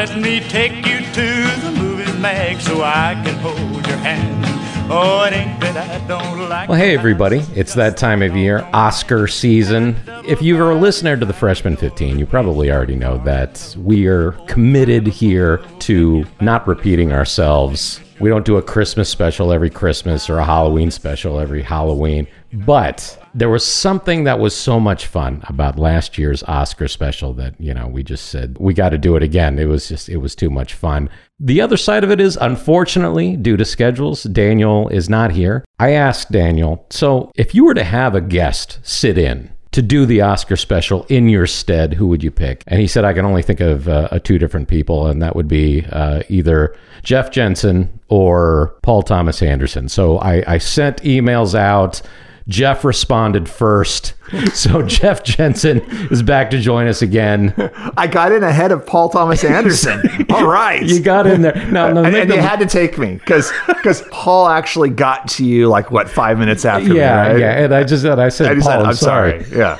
Let me take you to the movies, Meg, so I can hold your hand. Oh, it ain't that I don't like. Well, hey, everybody. It's that time of year, Oscar season. If you're a listener to the Freshman 15, you probably already know that we are committed here to not repeating ourselves. We don't do a Christmas special every Christmas or a Halloween special every Halloween. But there was something that was so much fun about last year's Oscar special that, we just said, we got to do it again. It was too much fun. The other side of it is, unfortunately, due to schedules, Daniel is not here. I asked Daniel, so if you were to have a guest sit in to do the Oscar special in your stead, who would you pick? And he said, I can only think of two different people, and that would be either Jeff Jensen or Paul Thomas Anderson. So I sent emails out. Jeff responded first. So Jeff Jensen is back to join us again. I got in ahead of Paul Thomas Anderson. All right. You got in there. No, and you had to take me because Paul actually got to you 5 minutes after me, right? Yeah. And I said, Paul, I'm sorry. Yeah.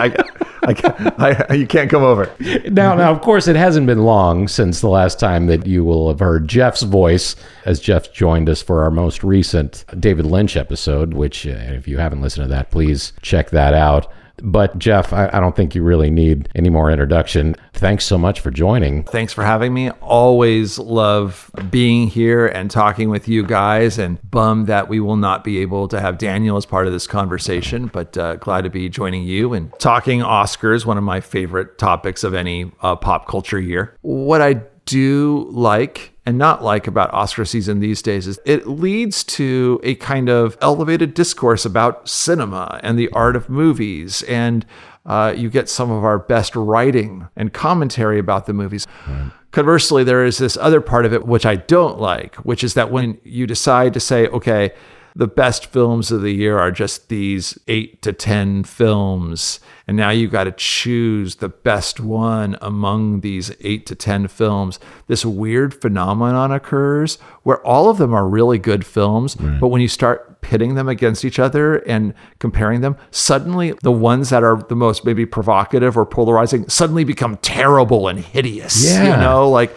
You can't come over. Now, of course, it hasn't been long since the last time that you will have heard Jeff's voice, as Jeff joined us for our most recent David Lynch episode, which if you haven't listened to that, please check that out. But Jeff, I don't think you really need any more introduction. Thanks so much for joining. Thanks for having me. Always love being here and talking with you guys, and bummed that we will not be able to have Daniel as part of this conversation, but glad to be joining you and talking Oscars, one of my favorite topics of any pop culture year. What I do like and not like about Oscar season these days is it leads to a kind of elevated discourse about cinema and the art of movies. And you get some of our best writing and commentary about the movies. Right. Conversely, there is this other part of it, which I don't like, which is that when you decide to say, okay, the best films of the year are just these 8 to 10 films, and now you've got to choose the best one among these 8 to 10 films. This weird phenomenon occurs where all of them are really good films, but when you start pitting them against each other and comparing them, suddenly the ones that are the most maybe provocative or polarizing suddenly become terrible and hideous. Yeah.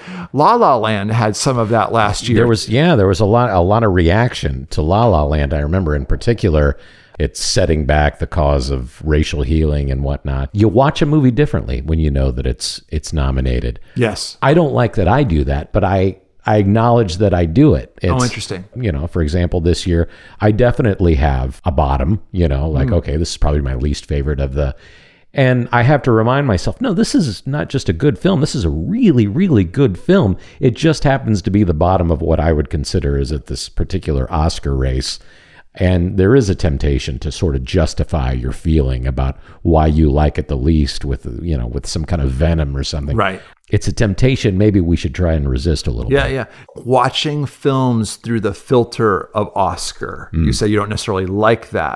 La La Land had some of that last year. There was a lot of reaction to La La Land. I remember in particular, it's setting back the cause of racial healing and whatnot. You watch a movie differently when you know that it's nominated. Yes. I don't like that I do that, but I acknowledge that I do it. Interesting. For example, this year, I definitely have a bottom, okay, this is probably my least favorite of the... And I have to remind myself, no, this is not just a good film. This is a really, really good film. It just happens to be the bottom of what I would consider is at this particular Oscar race. And there is a temptation to sort of justify your feeling about why you like it the least with some kind of venom or something. Right. It's a temptation maybe we should try and resist a little bit. Yeah. Watching films through the filter of Oscar. You say you don't necessarily like that.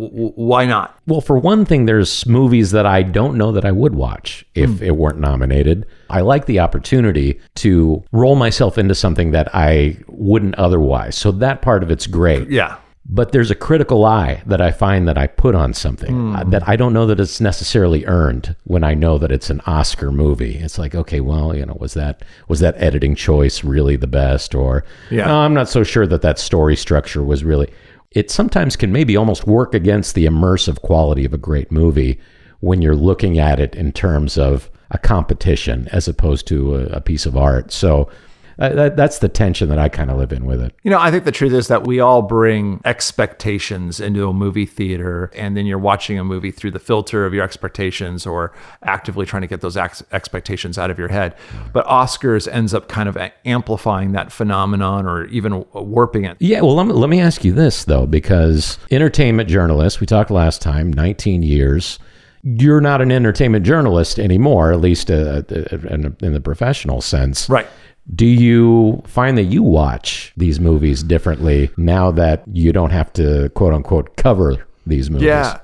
Why not? Well, for one thing, there's movies that I don't know that I would watch if it weren't nominated. I like the opportunity to roll myself into something that I wouldn't otherwise. So that part of it's great. Yeah. But there's a critical eye that I find that I put on something that I don't know that it's necessarily earned when I know that it's an Oscar movie. It's like, okay, well, was that editing choice really the best? Or no, I'm not so sure that story structure was really... It sometimes can maybe almost work against the immersive quality of a great movie when you're looking at it in terms of a competition as opposed to a piece of art. So... that's the tension that I kind of live in with it. I think the truth is that we all bring expectations into a movie theater, and then you're watching a movie through the filter of your expectations or actively trying to get those expectations out of your head. But Oscars ends up kind of amplifying that phenomenon or even warping it. Yeah, well, let me ask you this, though, because entertainment journalist, we talked last time, 19 years. You're not an entertainment journalist anymore, at least in the professional sense. Right. Do you find that you watch these movies differently now that you don't have to, quote unquote, cover these movies? Yeah.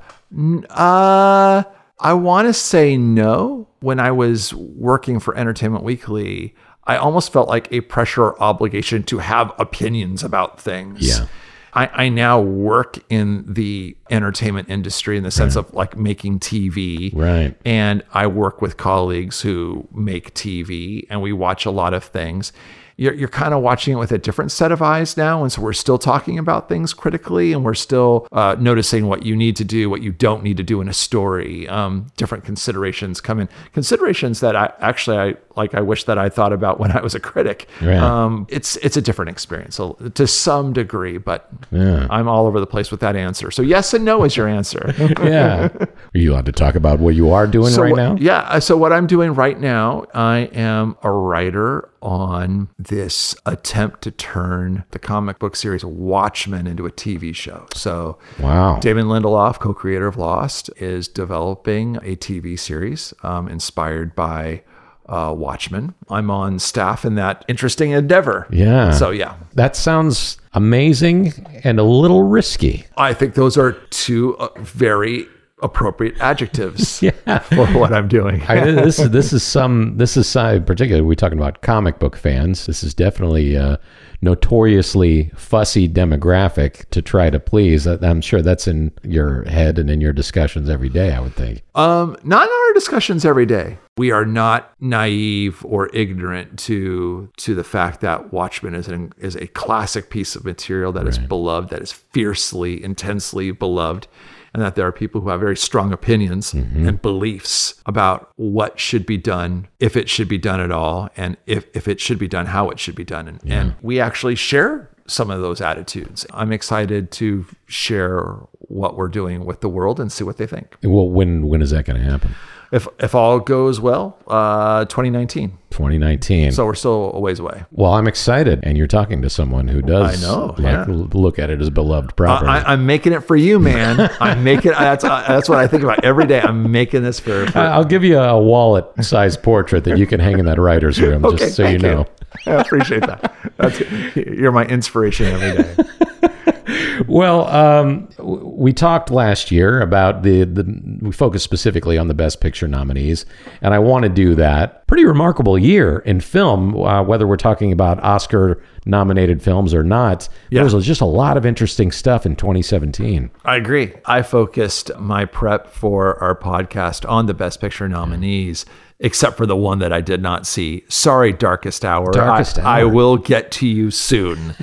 I want to say no. When I was working for Entertainment Weekly, I almost felt like a pressure or obligation to have opinions about things. Yeah. I now work in the entertainment industry in the sense of like making TV. Right. And I work with colleagues who make TV, and we watch a lot of things. You're kind of watching it with a different set of eyes now. And so we're still talking about things critically, and we're still noticing what you need to do, what you don't need to do in a story. Different considerations come in. Considerations that I wish that I thought about when I was a critic. Right. It's a different experience to some degree, but I'm all over the place with that answer. So yes and no is your answer. Yeah. Are you allowed to talk about what you are doing now? Yeah. So what I'm doing right now, I am a writer on this attempt to turn the comic book series Watchmen into a TV show. So wow. Damon Lindelof, co-creator of Lost, is developing a TV series inspired by Watchmen. I'm on staff in that interesting endeavor. Yeah. So yeah. That sounds amazing and a little risky. I think those are two very appropriate adjectives for what I'm doing. This is particularly we're talking about comic book fans. This is definitely a notoriously fussy demographic to try to please. I'm sure that's in your head and in your discussions every day, I would think. Not in our discussions every day. We are not naive or ignorant to the fact that Watchmen is a classic piece of material that is beloved, that is fiercely, intensely beloved, and that there are people who have very strong opinions and beliefs about what should be done, if it should be done at all, and if it should be done, how it should be done. And we actually share some of those attitudes. I'm excited to share what we're doing with the world and see what they think. Well, when is that going to happen? If all goes well, 2019. 2019. So we're still a ways away. Well, I'm excited, and you're talking to someone who does look at it as beloved property. I'm making it for you, man. I'm making that's what I think about every day. I'm making this for I'll give you a wallet-sized portrait that you can hang in that writer's room, okay, just so you know. I appreciate that. You're my inspiration every day. Well, we talked last year about we focused specifically on the Best Picture nominees, and I want to do that. Pretty remarkable year in film, whether we're talking about Oscar-nominated films or not. There was just a lot of interesting stuff in 2017. I agree. I focused my prep for our podcast on the Best Picture nominees, except for the one that I did not see. Sorry, Darkest Hour. I will get to you soon.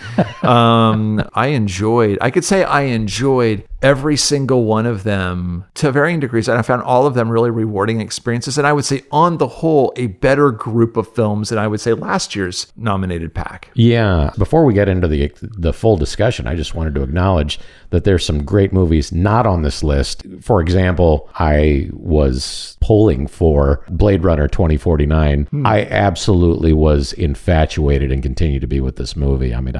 I could say I enjoyed every single one of them to varying degrees, and I found all of them really rewarding experiences. And I would say, on the whole, a better group of films than I would say last year's nominated pack. Yeah. Before we get into the full discussion, I just wanted to acknowledge that there's some great movies not on this list. For example, I was polling for Blade Runner 2049. I absolutely was infatuated and continue to be with this movie. I mean,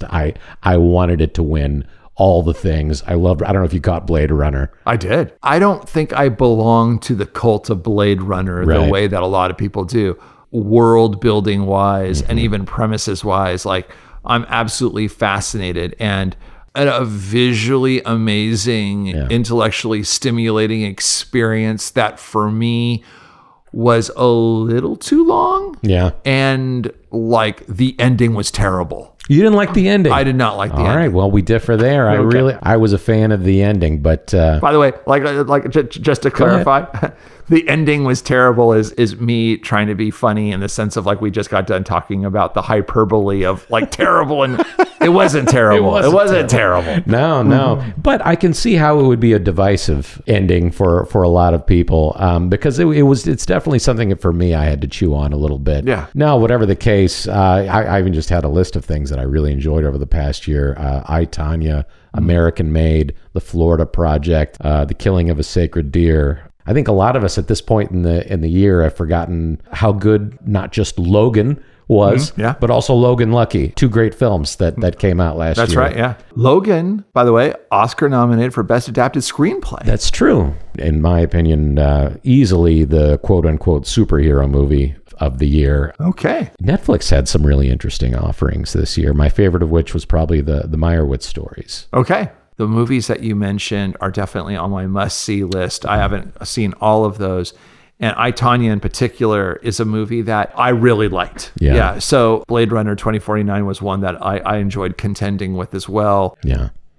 I wanted it to win all the things. I don't know if you caught Blade Runner. I did. I don't think I belong to the cult of Blade Runner the way that a lot of people do. World building wise and even premises wise, like I'm absolutely fascinated and a visually amazing, intellectually stimulating experience that for me was a little too long. Yeah. And like the ending was terrible. You didn't like the ending? I did not like the ending. All right, well, we differ there. I was a fan of the ending, but by the way, just to clarify, the ending was terrible is me trying to be funny in the sense of like we just got done talking about the hyperbole of like terrible, and it wasn't terrible. It wasn't terrible. No. But I can see how it would be a divisive ending for a lot of people because it's definitely something that for me I had to chew on a little bit. Yeah. Now, whatever the case, I even just had a list of things that I really enjoyed over the past year. I, Tonya, American Made, The Florida Project, The Killing of a Sacred Deer. I think a lot of us at this point in the year have forgotten how good not just Logan was, but also Logan Lucky. Two great films that came out last year. That's right, yeah. Logan, by the way, Oscar nominated for Best Adapted Screenplay. That's true. In my opinion, easily the quote-unquote superhero movie of the year. Okay. Netflix had some really interesting offerings this year, my favorite of which was probably the Meyerowitz stories. Okay. The movies that you mentioned are definitely on my must-see list. I haven't seen all of those. And I, Tonya in particular, is a movie that I really liked. Yeah. So Blade Runner 2049 was one that I enjoyed contending with as well. Yeah.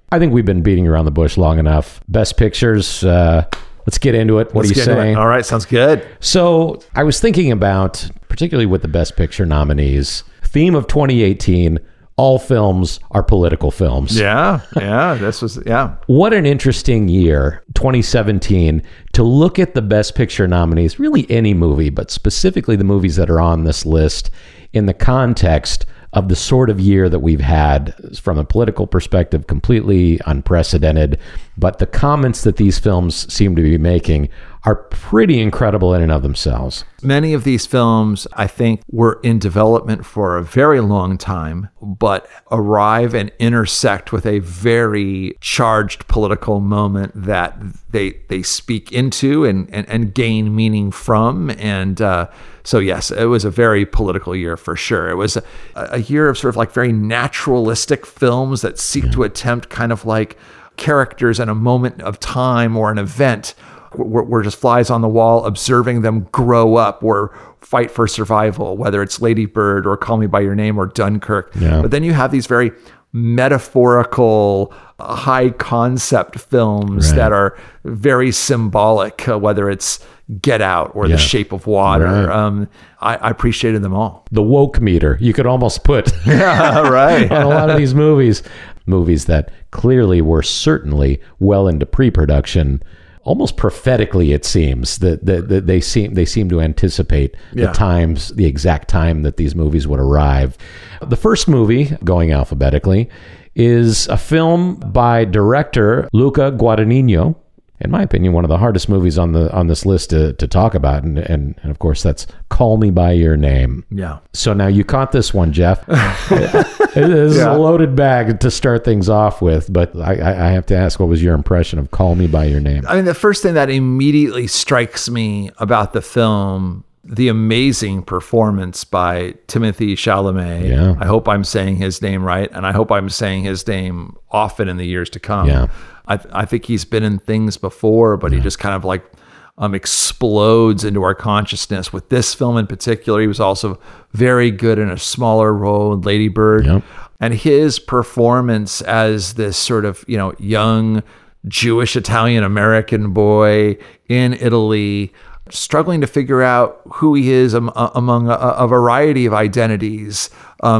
I think we've been beating around the bush long enough. Best pictures, let's get into it. What do you say? All right, sounds good. So I was thinking about, particularly with the Best Picture nominees, theme of 2018, all films are political films. Yeah. What an interesting year, 2017, to look at the Best Picture nominees, really any movie, but specifically the movies that are on this list in the context of the sort of year that we've had from a political perspective, completely unprecedented. But the comments that these films seem to be making are pretty incredible in and of themselves. Many of these films, I think, were in development for a very long time, but arrive and intersect with a very charged political moment that they speak into and gain meaning from. And so, yes, it was a very political year for sure. It was a year of sort of like very naturalistic films that seek to attempt kind of like characters in a moment of time or an event. We're just flies on the wall, observing them grow up or fight for survival, whether it's Lady Bird or Call Me By Your Name or Dunkirk. Yeah. But then you have these very metaphorical, high concept films that are very symbolic, whether it's Get Out or The Shape of Water. Right. I appreciated them all. The woke meter, you could almost put Right. on a lot of these movies that clearly were certainly well into pre-production. Almost prophetically, it seems that they seem to anticipate the exact time that these movies would arrive. The first movie, going alphabetically, is a film by director Luca Guadagnino. In my opinion, one of the hardest movies on this list to talk about, and of course that's Call Me By Your Name. Yeah. So now you caught this one, Jeff. This is a loaded bag to start things off with, but I have to ask, what was your impression of Call Me By Your Name? I mean, the first thing that immediately strikes me about the film, the amazing performance by Timothée Chalamet. Yeah. I hope I'm saying his name right, and I hope I'm saying his name often in the years to come. Yeah. I think he's been in things before, but he just kind of like explodes into our consciousness. With this film in particular, he was also very good in a smaller role in Lady Bird. Yep. And his performance as this sort of, young Jewish Italian American boy in Italy, struggling to figure out who he is among a variety of identities,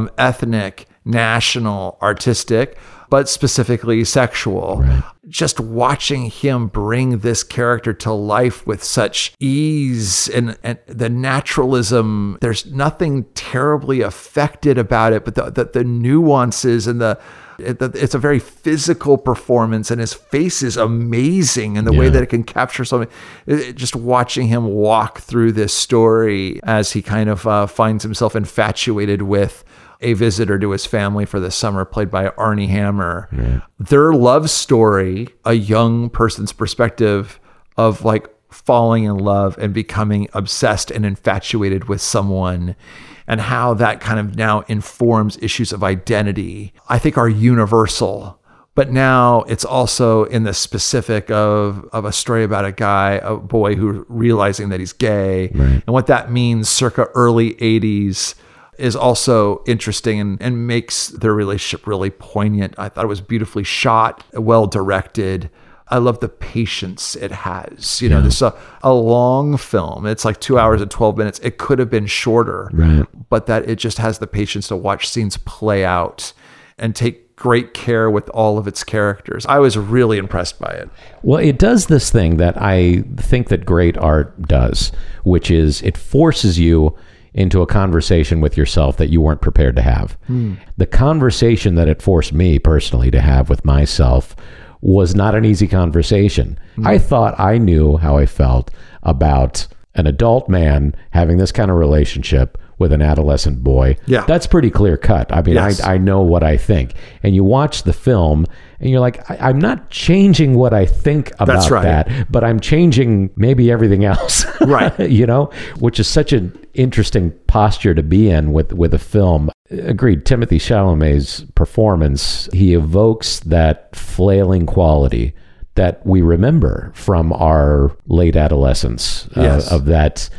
ethnic, national, artistic, but specifically sexual. Right. Just watching him bring this character to life with such ease and the naturalism, there's nothing terribly affected about it, but the nuances and it's a very physical performance, and his face is amazing, and the way that it can capture something. Just watching him walk through this story as he kind of finds himself infatuated with a visitor to his family for the summer, played by Armie Hammer. Yeah. Their love story, a young person's perspective of like falling in love and becoming obsessed and infatuated with someone, and how that kind of now informs issues of identity, I think are universal. But now it's also in the specific of a story about a boy who realizing that he's gay. Right. And what that means circa early 80s is also interesting and makes their relationship really poignant. I thought it was beautifully shot, well directed. I love the patience it has. This is a long film. It's like 2 hours and 12 minutes. It could have been shorter, but that it just has the patience to watch scenes play out and take great care with all of its characters. I was really impressed by it. Well, it does this thing that I think that great art does, which is it forces you into a conversation with yourself that you weren't prepared to have. The conversation that it forced me personally to have with myself was not an easy conversation. I thought I knew how I felt about an adult man having this kind of relationship with an adolescent boy. Yeah. That's pretty clear cut. I mean, yes. I know what I think. And you watch the film and you're like, I'm not changing what I think about that, but I'm changing maybe everything else. Right. Which is such an interesting posture to be in with a film. Agreed. Timothée Chalamet's performance, he evokes that flailing quality that we remember from our late adolescence, yes. of that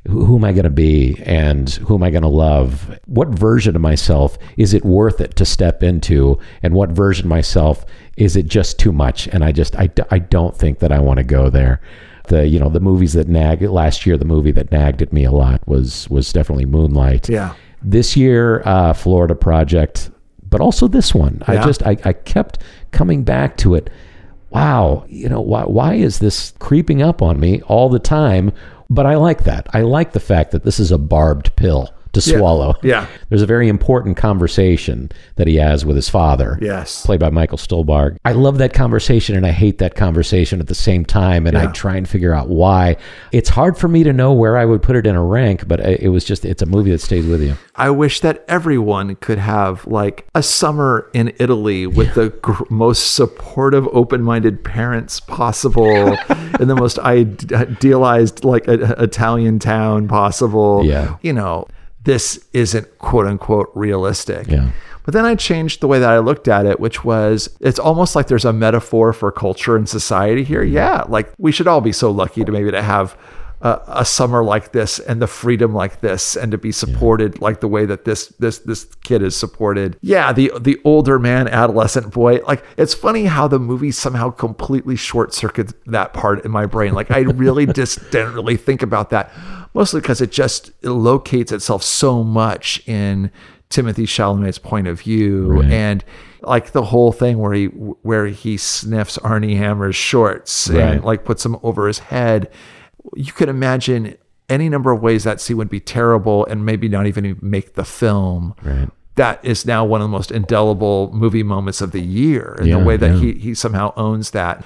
who am I going to be and who am I going to love? What version of myself is it worth it to step into? And what version of myself is it just too much? And I don't think that I want to go there. The movies that nagged last year, the movie that nagged at me a lot was definitely Moonlight. Yeah. This year, Florida Project, but also this one. Yeah. I kept coming back to it. Wow, why is this creeping up on me all the time? But I like that. I like the fact that this is a barbed pill to swallow. Yeah. There's a very important conversation that he has with his father. Yes. Played by Michael Stuhlbarg. I love that conversation and I hate that conversation at the same time. And I try and figure out why. It's hard for me to know where I would put it in a rank, but it's a movie that stays with you. I wish that everyone could have like a summer in Italy with the most supportive, open-minded parents possible in the most idealized like Italian town possible. Yeah. This isn't quote unquote realistic. Yeah. But then I changed the way that I looked at it, which was it's almost like there's a metaphor for culture and society here. Yeah. Like we should all be so lucky to have a summer like this and the freedom like this and to be supported like the way that this kid is supported. Yeah. The older man, adolescent boy, like it's funny how the movie somehow completely short circuits that part in my brain. Like I really just didn't really think about that. Mostly because it locates itself so much in Timothée Chalamet's point of view, right. And like the whole thing where he sniffs Armie Hammer's shorts right. and like puts them over his head. You could imagine any number of ways that scene would be terrible and maybe not even make the film. Right. That is now one of the most indelible movie moments of the year, in the way that he somehow owns that.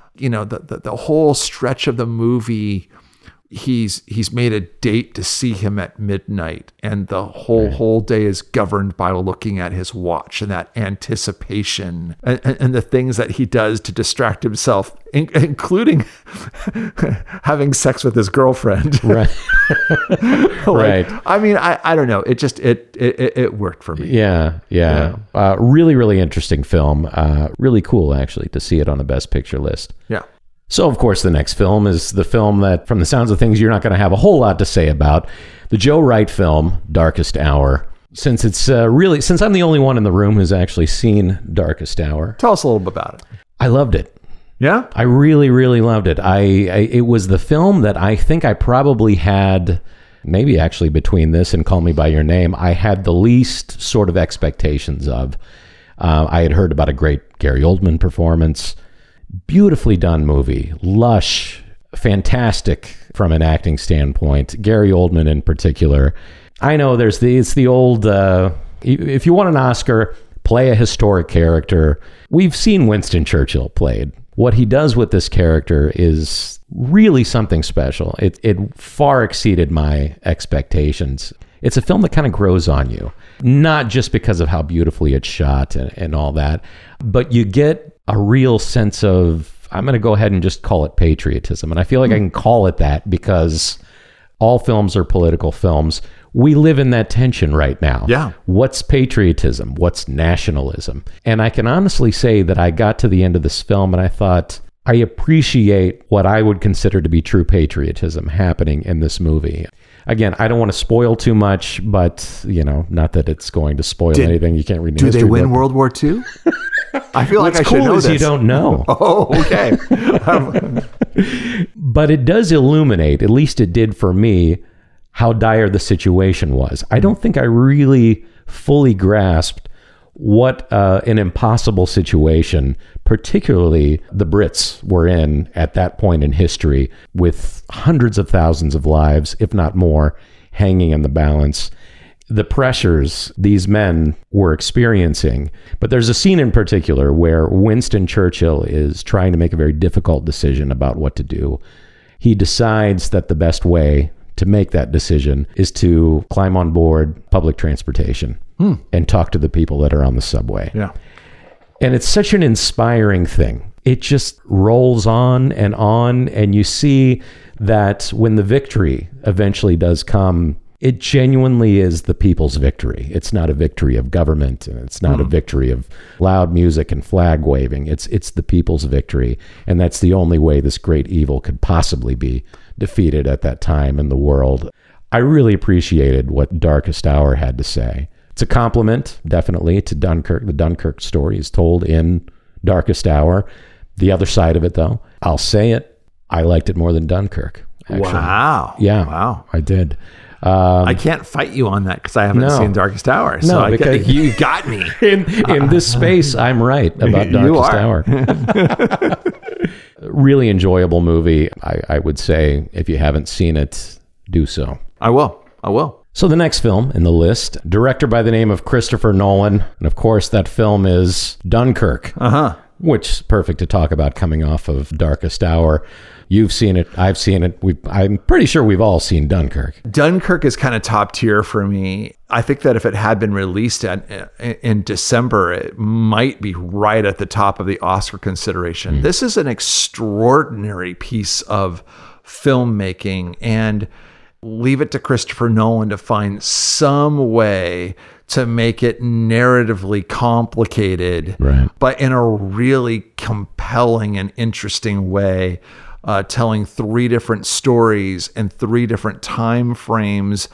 The whole stretch of the movie. He's made a date to see him at midnight, and the whole day is governed by looking at his watch and that anticipation and the things that he does to distract himself, including having sex with his girlfriend. Right. Right. I mean, I don't know. It just it worked for me. Yeah. Really, really interesting film. Really cool, actually, to see it on the Best Picture list. Yeah. So, of course, the next film is the film that, from the sounds of things, you're not going to have a whole lot to say about. The Joe Wright film, Darkest Hour. Since since I'm the only one in the room who's actually seen Darkest Hour. Tell us a little bit about it. I loved it. Yeah? I really, really loved it. It was the film that I think I probably had, maybe actually between this and Call Me By Your Name, I had the least sort of expectations of. I had heard about a great Gary Oldman performance. Beautifully done movie, lush, fantastic from an acting standpoint. Gary Oldman in particular. I know it's the old, if you want an Oscar, play a historic character. We've seen Winston Churchill played. What he does with this character is really something special. It far exceeded my expectations. It's a film that kind of grows on you, not just because of how beautifully it's shot and all that, but you get a real sense of, I'm going to go ahead and just call it patriotism. And I feel like I can call it that because all films are political films. We live in that tension right now. Yeah. What's patriotism? What's nationalism? And I can honestly say that I got to the end of this film and I thought, I appreciate what I would consider to be true patriotism happening in this movie. Again, I don't want to spoil too much, but, not that it's going to spoil anything. You can't read the history book. Do they win book. World War II? I feel like I should know What's cool is this. you don't know. Oh, okay. But it does illuminate, at least it did for me, how dire the situation was. I don't think I really fully grasped what an impossible situation, particularly the Brits were in at that point in history, with hundreds of thousands of lives, if not more, hanging in the balance. The pressures these men were experiencing. But there's a scene in particular where Winston Churchill is trying to make a very difficult decision about what to do. He decides that the best way to make that decision is to climb on board public transportation and talk to the people that are on the subway. Yeah. And it's such an inspiring thing. It just rolls on, and you see that when the victory eventually does come, It genuinely is the people's victory. It's not a victory of government, and it's not a victory of loud music and flag waving. It's the people's victory, and that's the only way this great evil could possibly be defeated at that time in the world. I really appreciated what Darkest Hour had to say. It's a compliment, definitely, to Dunkirk. The Dunkirk story is told in Darkest Hour. The other side of it, though, I'll say it, I liked it more than Dunkirk. Actually. Wow. Yeah. Wow. I did. I can't fight you on that because I haven't seen Darkest Hour. So because you got me. In this space, I'm right about Darkest Hour. Really enjoyable movie. I would say if you haven't seen it, do so. I will. So the next film in the list, director by the name of Christopher Nolan. And of course, that film is Dunkirk. Which is perfect to talk about coming off of Darkest Hour. You've seen it. I've seen it. I'm pretty sure we've all seen Dunkirk. Dunkirk is kind of top tier for me. I think that if it had been released in December, it might be right at the top of the Oscar consideration. This is an extraordinary piece of filmmaking, and leave it to Christopher Nolan to find some way to make it narratively complicated, right, but in a really compelling and interesting way, telling 3 different stories in 3 different time frames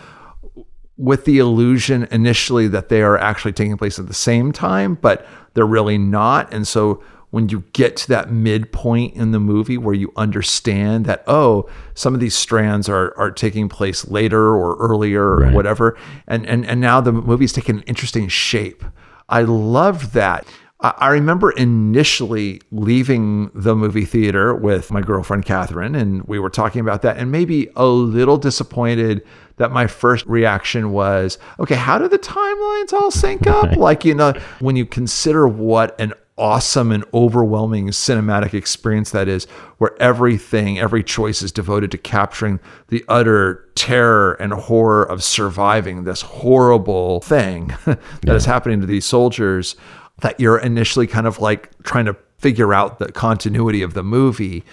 with the illusion initially that they are actually taking place at the same time, but they're really not. And so when you get to that midpoint in the movie where you understand that, oh, some of these strands are taking place later or earlier or whatever, and now the movie's taking an interesting shape. I loved that. I remember initially leaving the movie theater with my girlfriend, Catherine, and we were talking about that, and maybe a little disappointed that my first reaction was, okay, how do the timelines all sync up? Like, when you consider what an awesome and overwhelming cinematic experience that is, where every choice is devoted to capturing the utter terror and horror of surviving this horrible thing that is happening to these soldiers, that you're initially kind of like trying to figure out the continuity of the movie.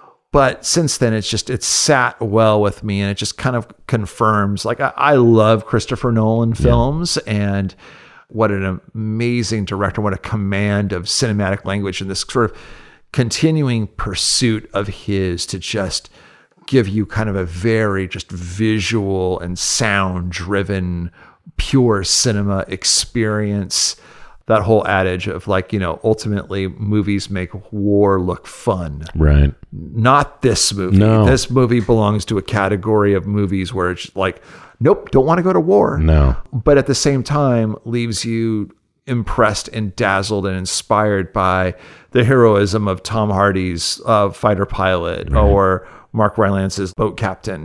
But since then, it's sat well with me, and it just kind of confirms, like, I love Christopher Nolan films, and what an amazing director, what a command of cinematic language, and this sort of continuing pursuit of his to just give you kind of a very just visual and sound driven, pure cinema experience. That whole adage of, like, ultimately movies make war look fun. Right. Not this movie. No. This movie belongs to a category of movies where it's like, nope, don't want to go to war. No. But at the same time, leaves you impressed and dazzled and inspired by the heroism of Tom Hardy's fighter pilot, or Mark Rylance's boat captain,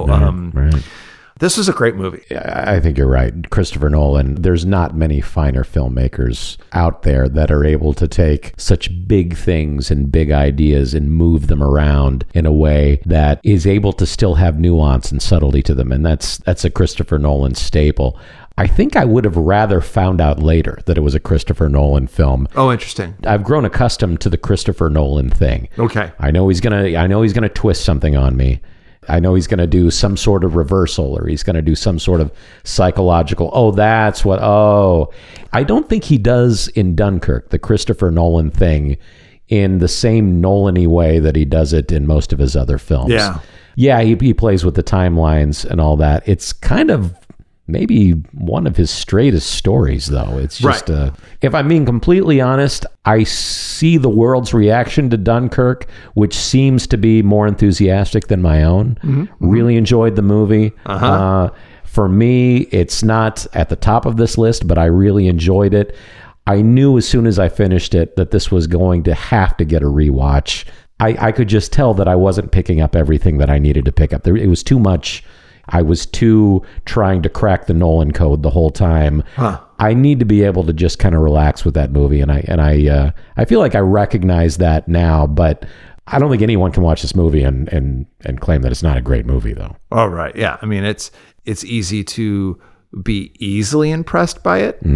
Right. This is a great movie. I think you're right. Christopher Nolan, there's not many finer filmmakers out there that are able to take such big things and big ideas and move them around in a way that is able to still have nuance and subtlety to them. And that's a Christopher Nolan staple. I think I would have rather found out later that it was a Christopher Nolan film. Oh, interesting. I've grown accustomed to the Christopher Nolan thing. Okay. I know he's gonna twist something on me. I know he's going to do some sort of reversal, or he's going to do some sort of psychological, I don't think he does in Dunkirk, the Christopher Nolan thing, in the same Nolan-y way that he does it in most of his other films. Yeah, he plays with the timelines and all that. It's kind of maybe one of his straightest stories, though. It's just, if I'm being completely honest, I see the world's reaction to Dunkirk, which seems to be more enthusiastic than my own. Really enjoyed the movie. For me, it's not at the top of this list, but I really enjoyed it. I knew as soon as I finished it that this was going to have to get a rewatch. I could just tell that I wasn't picking up everything that I needed to pick up. It was too much. I was too trying to crack the Nolan code the whole time. I need to be able to just kind of relax with that movie, and I feel like I recognize that now, but I don't think anyone can watch this movie and claim that it's not a great movie, though. All right, yeah. I mean, it's easy to be easily impressed by it,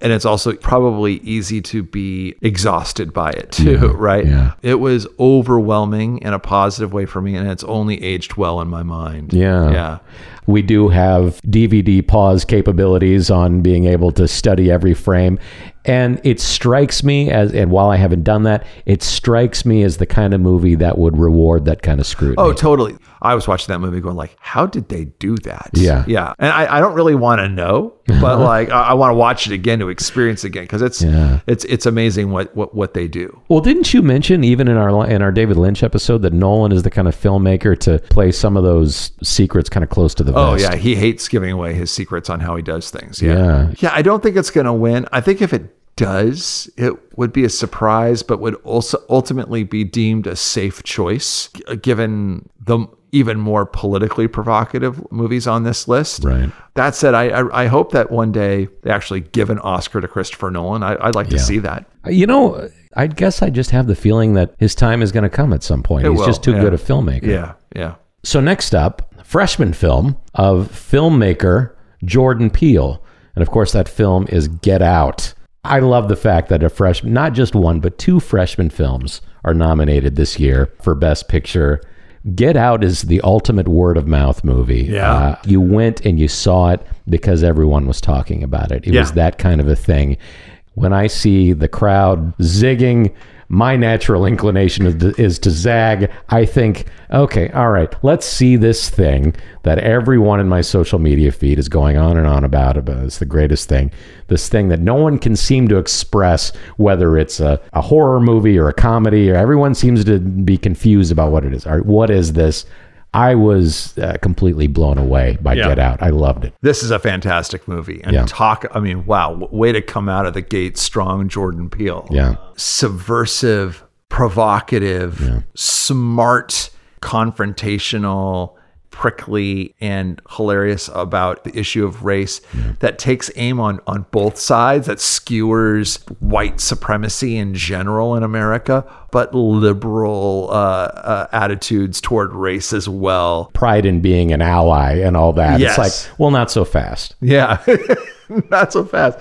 And it's also probably easy to be exhausted by it too, right? Yeah. It was overwhelming in a positive way for me, and it's only aged well in my mind. Yeah. We do have DVD pause capabilities on being able to study every frame. And it strikes me as, and while I haven't done that, it strikes me as the kind of movie that would reward that kind of scrutiny. Oh, totally. I was watching that movie going like, how did they do that? Yeah. Yeah. And I don't really want to know, but like, I want to watch it again to experience it again. Cause it's amazing what they do. Well, didn't you mention even in our David Lynch episode that Nolan is the kind of filmmaker to play some of those secrets kind of close to the vest? Oh yeah. He hates giving away his secrets on how he does things. Yeah. I don't think it's going to win. I think if it does, it would be a surprise, but would also ultimately be deemed a safe choice given the even more politically provocative movies on this list. Right. That said, I hope that one day they actually give an Oscar to Christopher Nolan. I'd like to see that. You know, I guess I just have the feeling that his time is going to come at some point. He's just too good a filmmaker. Yeah. So next up, freshman film of filmmaker Jordan Peele. And of course, that film is Get Out. I love the fact that not just one, but 2 freshman films are nominated this year for Best Picture. Get Out is the ultimate word of mouth movie. Yeah. You went and you saw it because everyone was talking about it. It was that kind of a thing. When I see the crowd zigging, my natural inclination is to zag. I think, okay, all right, let's see this thing that everyone in my social media feed is going on and on about. It's the greatest thing. This thing that no one can seem to express, whether it's a horror movie or a comedy, or everyone seems to be confused about what it is. All right, what is this? I was completely blown away by Get Out. I loved it. This is a fantastic movie. And wow, way to come out of the gate strong, Jordan Peele. Yeah. Subversive, provocative, smart, confrontational, prickly, and hilarious about the issue of race that takes aim on both sides, that skewers white supremacy in general in America, but liberal attitudes toward race as well. Pride in being an ally and all that. Yes. It's like, well, not so fast. Yeah, not so fast.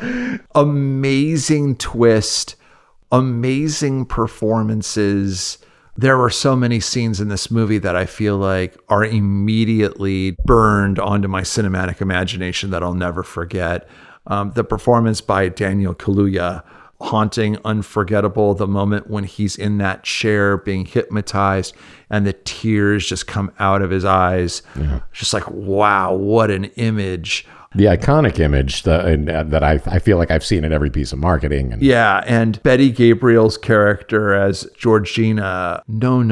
Amazing twist, amazing performances. There were so many scenes in this movie that I feel like are immediately burned onto my cinematic imagination that I'll never forget. The performance by Daniel Kaluuya, haunting, unforgettable. The moment when he's in that chair being hypnotized and the tears just come out of his eyes. Just like, wow, what an image. The iconic image that I feel like I've seen in every piece of marketing. And Betty Gabriel's character as Georgina,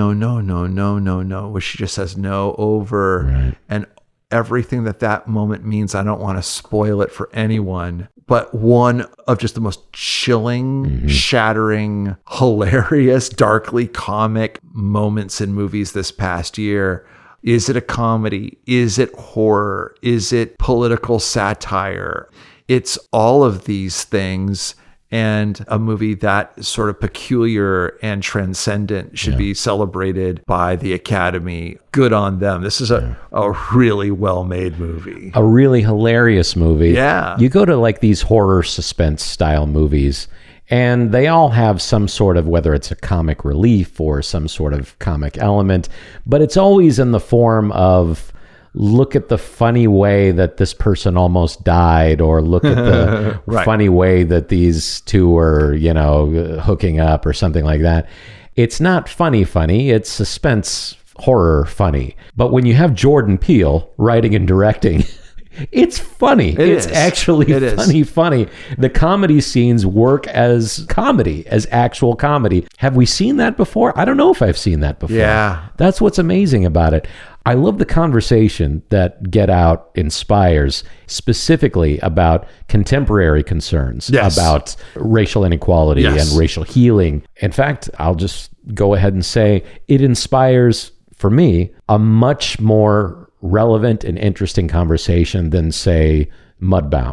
no, where she just says no over and everything that moment means. I don't want to spoil it for anyone, but one of just the most chilling, shattering, hilarious, darkly comic moments in movies this past year. Is it a comedy? Is it horror? Is it political satire? It's all of these things, and a movie that sort of peculiar and transcendent should be celebrated by the Academy. Good on them. This is a really well-made movie. A really hilarious movie. Yeah. You go to like these horror suspense style movies, and they all have some sort of, whether it's a comic relief or some sort of comic element, but it's always in the form of, look at the funny way that this person almost died, or look at the funny way that these two are, hooking up or something like that. It's not funny, it's suspense horror funny. But when you have Jordan Peele writing and directing, it's funny. It's actually funny. The comedy scenes work as comedy, as actual comedy. Have we seen that before? I don't know if I've seen that before. Yeah. That's what's amazing about it. I love the conversation that Get Out inspires, specifically about contemporary concerns, about racial inequality and racial healing. In fact, I'll just go ahead and say it inspires, for me, a much more relevant and interesting conversation than, say, Mudbound,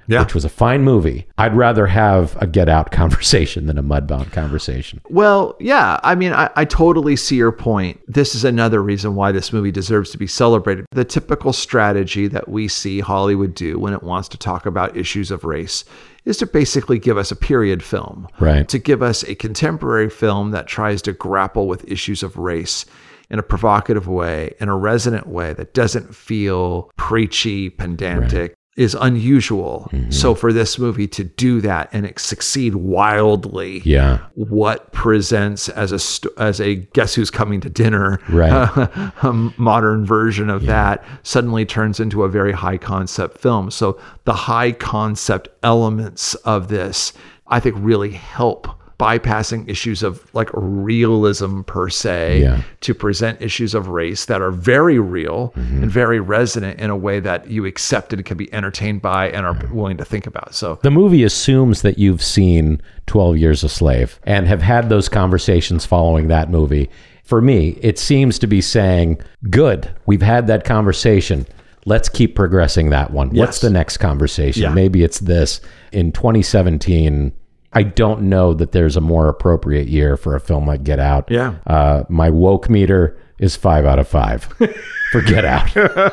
which was a fine movie, I'd rather have a Get Out conversation than a Mudbound conversation. Well, yeah. I mean, I totally see your point. This is another reason why this movie deserves to be celebrated. The typical strategy that we see Hollywood do when it wants to talk about issues of race is to basically give us a period film, Right. to give us a contemporary film that tries to grapple with issues of race in a provocative way, in a resonant way that doesn't feel preachy, pedantic, is unusual. So for this movie to do that and it succeed wildly, what presents as a Guess Who's Coming to Dinner, a modern version of that, suddenly turns into a very high concept film. So the high concept elements of this, I think, really help bypassing issues of like realism per se to present issues of race that are very real and very resonant in a way that you accept and can be entertained by and are willing to think about. So the movie assumes that you've seen 12 Years a Slave and have had those conversations following that movie. For me, it seems to be saying, good, we've had that conversation. Let's keep progressing that one. What's the next conversation? Maybe it's this. In 2017, I don't know that there's a more appropriate year for a film like Get Out. My woke meter is 5 out of 5 for Get Out.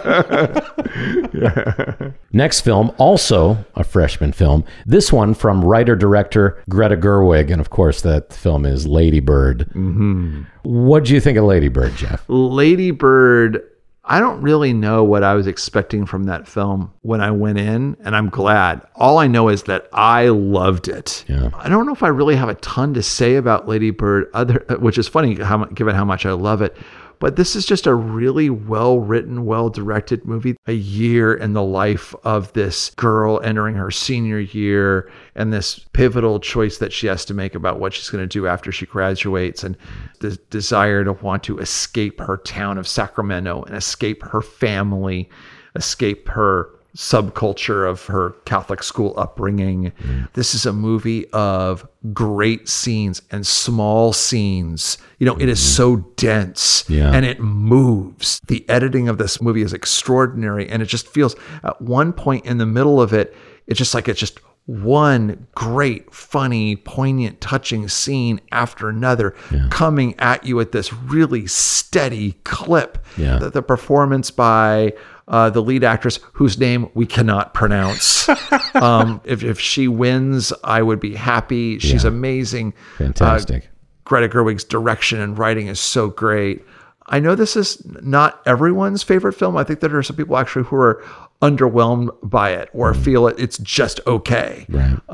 Next film, also a freshman film. This one from writer-director Greta Gerwig. And of course, that film is Lady Bird. What do you think of Lady Bird, Jeff? Lady Bird, I don't really know what I was expecting from that film when I went in, and I'm glad. All I know is that I loved it. I don't know if I really have a ton to say about Lady Bird, which is funny given how much I love it. But this is just a really well-written, well-directed movie. A year in the life of this girl entering her senior year and this pivotal choice that she has to make about what she's going to do after she graduates, and the desire to want to escape her town of Sacramento and escape her family, escape her subculture of her Catholic school upbringing. This is a movie of great scenes and small scenes. You know, it is so dense and it moves. The editing of this movie is extraordinary, and it just feels at one point in the middle of it, it's just one great, funny, poignant, touching scene after another coming at you at this really steady clip. The performance by the lead actress, whose name we cannot pronounce. If she wins, I would be happy. She's amazing. Fantastic. Greta Gerwig's direction and writing is so great. I know this is not everyone's favorite film. I think that there are some people actually who are underwhelmed by it or feel it's just okay.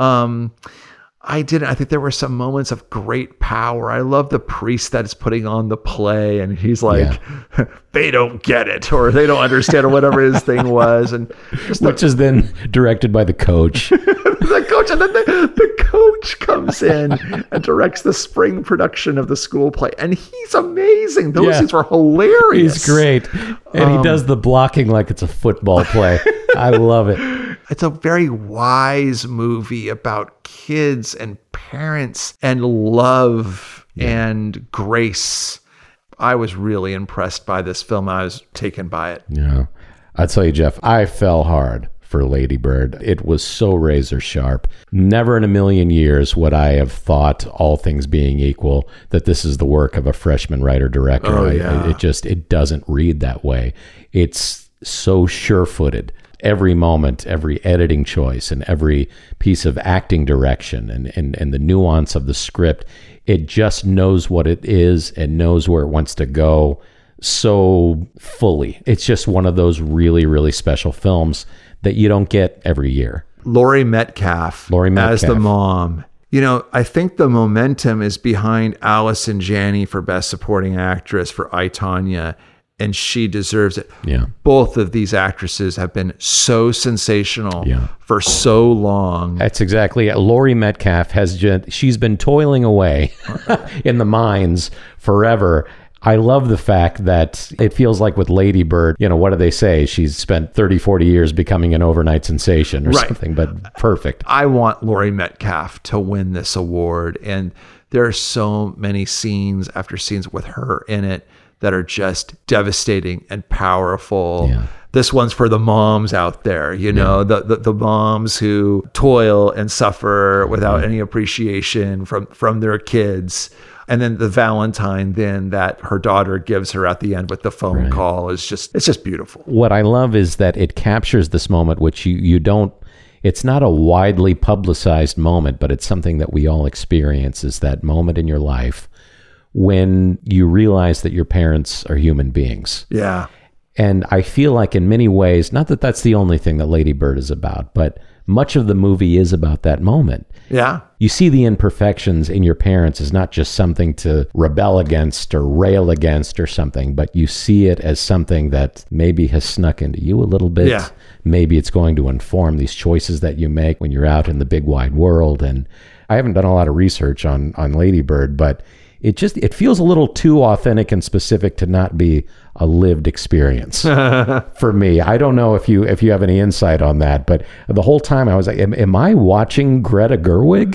I didn't. I think there were some moments of great power. I love the priest that is putting on the play, and he's like, they don't get it, or they don't understand, or whatever his thing was. And which is then directed by the coach. The coach, and then the coach comes in and directs the spring production of the school play, and he's amazing. Those scenes were hilarious. He's great, and he does the blocking like it's a football play. I love it. It's a very wise movie about kids and parents and love and grace. I was really impressed by this film. I was taken by it. Yeah. I'll tell you, Jeff, I fell hard for Lady Bird. It was so razor sharp. Never in a million years would I have thought, all things being equal, that this is the work of a freshman writer-director. It doesn't read that way. It's so sure-footed. Every moment, every editing choice, and every piece of acting direction and the nuance of the script, it just knows what it is and knows where it wants to go so fully. It's just one of those really, really special films that you don't get every year. Laurie Metcalf as the mom. You know, I think the momentum is behind Allison Janney for Best Supporting Actress for I, Tonya, and she deserves it. Both of these actresses have been so sensational for so long. That's exactly it. Laurie Metcalf she's been toiling away in the mines forever. I love the fact that it feels like with Lady Bird, you know, what do they say? She's spent 30, 40 years becoming an overnight sensation or something, but perfect. I want Laurie Metcalf to win this award. And there are so many scenes after scenes with her in it that are just devastating and powerful. This one's for the moms out there, you know, the moms who toil and suffer without any appreciation from their kids. And then the Valentine then that her daughter gives her at the end with the phone call is just, it's just beautiful. What I love is that it captures this moment, which you don't, it's not a widely publicized moment, but it's something that we all experience, is that moment in your life when you realize that your parents are human beings. Yeah. And I feel like in many ways, not that that's the only thing that Lady Bird is about, but much of the movie is about that moment. Yeah. You see the imperfections in your parents as not just something to rebel against or rail against or something, but you see it as something that maybe has snuck into you a little bit. Yeah. Maybe it's going to inform these choices that you make when you're out in the big wide world. And I haven't done a lot of research on Lady Bird, but it feels a little too authentic and specific to not be a lived experience for me. I don't know if you have any insight on that, but the whole time I was like, am I watching Greta Gerwig?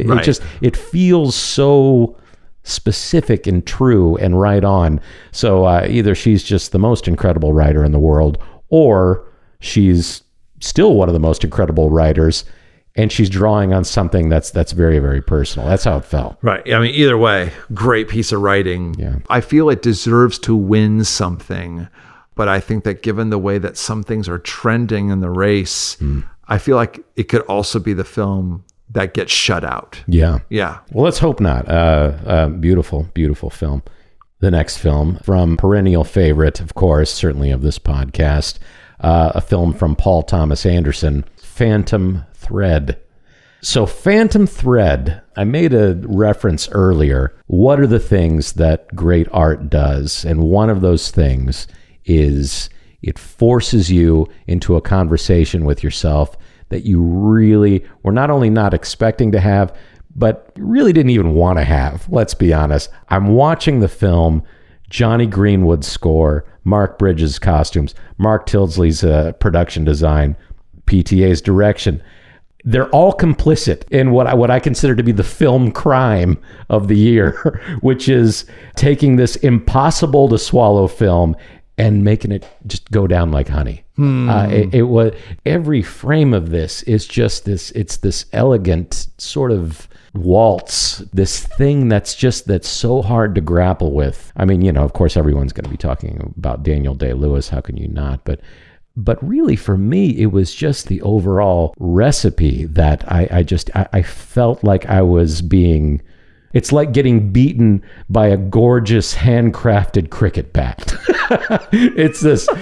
It feels so specific and true and right on. So either she's just the most incredible writer in the world, or she's still one of the most incredible writers, and she's drawing on something that's very, very personal. That's how it felt. Right. I mean, either way, great piece of writing. Yeah. I feel it deserves to win something, but I think that given the way that some things are trending in the race, I feel like it could also be the film that gets shut out. Yeah. Yeah. Well, let's hope not. Beautiful, beautiful film. The next film, from perennial favorite, of course, certainly of this podcast, a film from Paul Thomas Anderson, Phantom Thread. So Phantom Thread, I made a reference earlier. What are the things that great art does? And one of those things is it forces you into a conversation with yourself that you really were not only not expecting to have, but really didn't even want to have. Let's be honest. I'm watching the film, Johnny Greenwood's score, Mark Bridges' costumes, Mark Tildesley's production design, PTA's direction. They're all complicit in what I consider to be the film crime of the year, which is taking this impossible to swallow film and making it just go down like honey. It was, every frame of this is just this, it's this elegant sort of waltz, this thing that's so hard to grapple with. I mean, you know, of course, everyone's going to be talking about Daniel Day-Lewis. How can you not? But really, for me, it was just the overall recipe that I felt like I was being. It's like getting beaten by a gorgeous handcrafted cricket bat. It's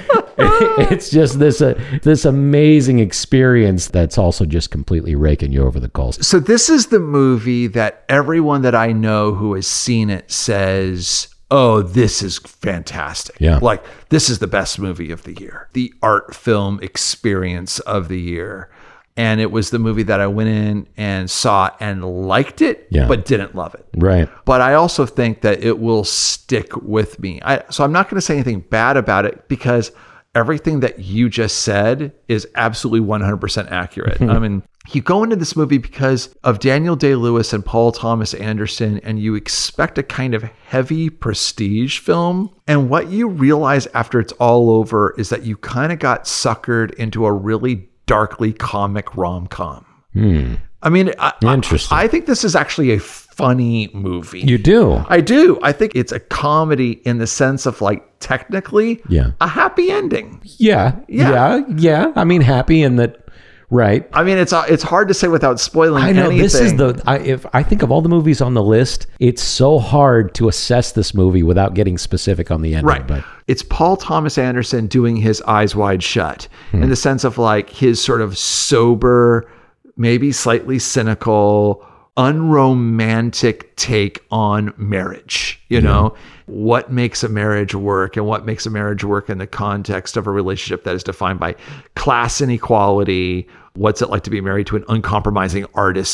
just this amazing experience that's also just completely raking you over the coals. So this is the movie that everyone that I know who has seen it says, oh, this is fantastic. Yeah. Like, this is the best movie of the year, the art film experience of the year. And it was the movie that I went in and saw and liked it, but didn't love it. Right. But I also think that it will stick with me. So I'm not going to say anything bad about it, because everything that you just said is absolutely 100% accurate. I mean, you go into this movie because of Daniel Day-Lewis and Paul Thomas Anderson, and you expect a kind of heavy prestige film. And what you realize after it's all over is that you kind of got suckered into a really darkly comic rom-com. I mean, Interesting. I think this is actually a funny movie. You do? I do. I think it's a comedy in the sense of, like, technically a happy ending. Yeah. I mean, happy in that. Right. I mean, it's hard to say without spoiling anything. I know anything. this is if I think of all the movies on the list, it's so hard to assess this movie without getting specific on the ending. Right. But it's Paul Thomas Anderson doing his Eyes Wide Shut in the sense of, like, his sort of sober, maybe slightly cynical, unromantic take on marriage. You know, what makes a marriage work, and what makes a marriage work in the context of a relationship that is defined by class inequality. What's it like to be married to an uncompromising artist?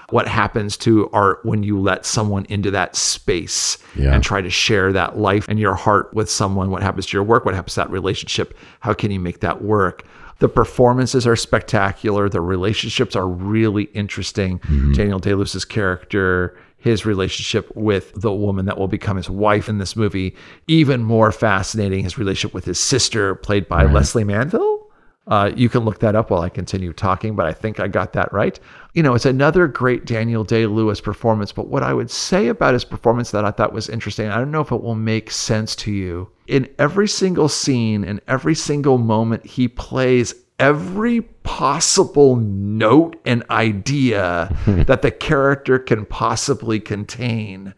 what happens to art when you let someone into that space Yeah. and try to share that life and your heart with someone. What happens to your work? What happens to that relationship? How can you make that work? The performances are spectacular. The relationships are really interesting. Daniel Day-Lewis's character, his relationship with the woman that will become his wife in this movie, even more fascinating. His relationship with his sister, played by Leslie Manville. You can look that up while I continue talking, but I think I got that right. It's another great Daniel Day-Lewis performance, but what I would say about his performance that I thought was interesting, I don't know if it will make sense to you. In every single scene, in every single moment, he plays every possible note and idea that the character can possibly contain,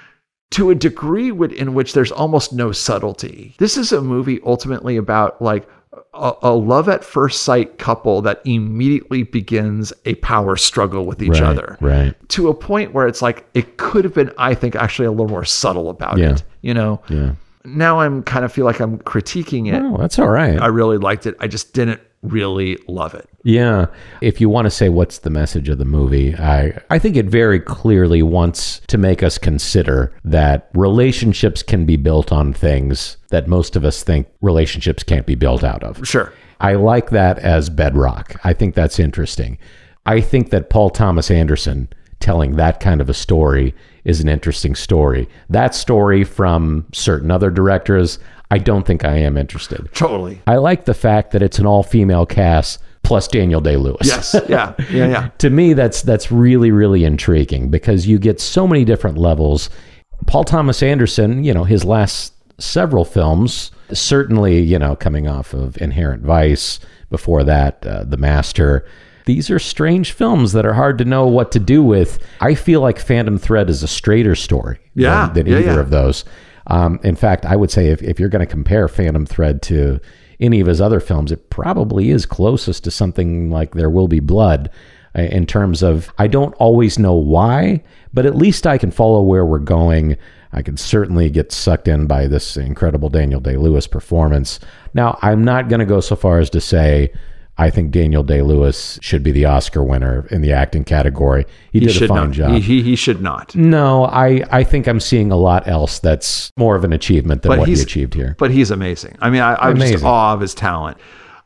to a degree in which there's almost no subtlety. This is a movie ultimately about like a love at first sight couple that immediately begins a power struggle with each other. Right. To a point where it's like, it could have been, I think, actually a little more subtle about it. Yeah. Now I'm kind of feel like I'm critiquing it. Oh, that's all right. I really liked it. I just didn't really love it. Yeah. If you want to say what's the message of the movie, I think it very clearly wants to make us consider that relationships can be built on things that most of us think relationships can't be built out of. Sure. I like that as bedrock. I think that's interesting. I think that Paul Thomas Anderson telling that kind of a story is an interesting story. That story from certain other directors, I don't think I am interested. Totally. I like the fact that it's an all-female cast plus Daniel Day-Lewis. Yes. Yeah. To me, that's really, really intriguing because you get so many different levels. Paul Thomas Anderson, his last several films, certainly, coming off of Inherent Vice, before that, The Master. These are strange films that are hard to know what to do with. I feel like Phantom Thread is a straighter story than either of those. In fact, I would say if you're going to compare Phantom Thread to any of his other films, it probably is closest to something like There Will Be Blood in terms of, I don't always know why, but at least I can follow where we're going. I can certainly get sucked in by this incredible Daniel Day-Lewis performance. Now, I'm not going to go so far as to say I think Daniel Day-Lewis should be the Oscar winner in the acting category. He did a fine job. He should not. No, I think I'm seeing a lot else that's more of an achievement than what he achieved here. But he's amazing. I mean, I'm just in awe of his talent.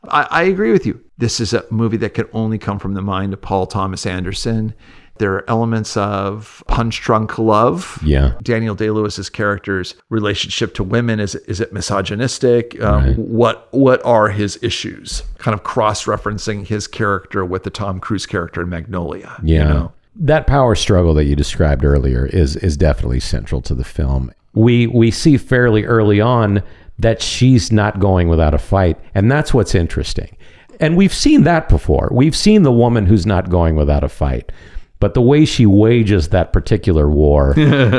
I agree with you. This is a movie that can only come from the mind of Paul Thomas Anderson. There are elements of Punch Drunk Love. Yeah. Daniel Day-Lewis's character's relationship to women, is it misogynistic? What are his issues? Kind of cross-referencing his character with the Tom Cruise character in Magnolia. Yeah. That power struggle that you described earlier is definitely central to the film. We see fairly early on that she's not going without a fight, and that's what's interesting. And we've seen that before. We've seen the woman who's not going without a fight. But the way she wages that particular war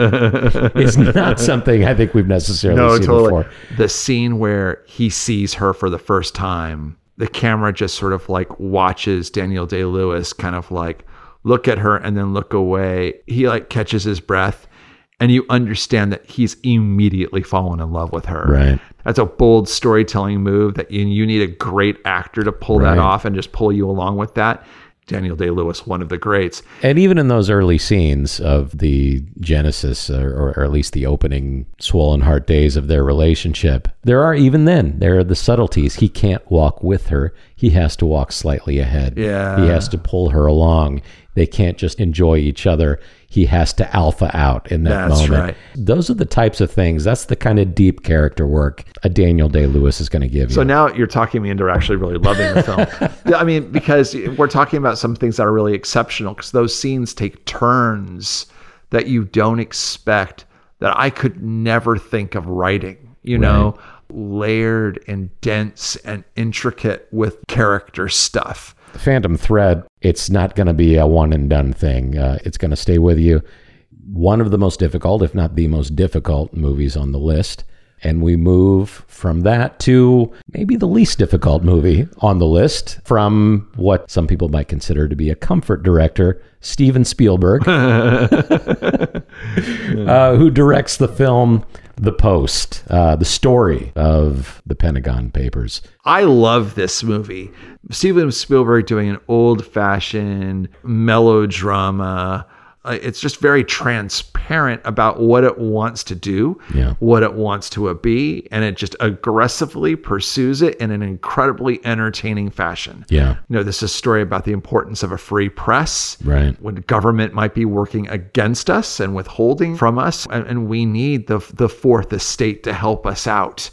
is not something I think we've necessarily seen before. The scene where he sees her for the first time, the camera just sort of like watches Daniel Day-Lewis kind of like look at her and then look away. He like catches his breath and you understand that he's immediately fallen in love with her. Right. That's a bold storytelling move that you need a great actor to pull that off and just pull you along with that. Daniel Day-Lewis, one of the greats. And even in those early scenes of the genesis, or at least the opening swollen heart days of their relationship, there are the subtleties. He can't walk with her. He has to walk slightly ahead. Yeah. He has to pull her along. They can't just enjoy each other. He has to alpha out in that moment. Right. Those are the types of things. That's the kind of deep character work a Daniel Day-Lewis is going to give you. So now you're talking me into actually really loving the film. I mean, because we're talking about some things that are really exceptional, because those scenes take turns that you don't expect, that I could never think of writing, know, layered and dense and intricate with character stuff. Phantom Thread, it's not going to be a one and done thing. It's going to stay with you. One of the most difficult, if not the most difficult movies on the list. And we move from that to maybe the least difficult movie on the list, from what some people might consider to be a comfort director, Steven Spielberg, who directs the film The Post, the story of the Pentagon Papers. I love this movie. Steven Spielberg doing an old-fashioned melodrama. It's just very transparent about what it wants to do, what it wants to be, and it just aggressively pursues it in an incredibly entertaining fashion. Yeah. This is a story about the importance of a free press, right? When government might be working against us and withholding from us, and we need the fourth estate to help us out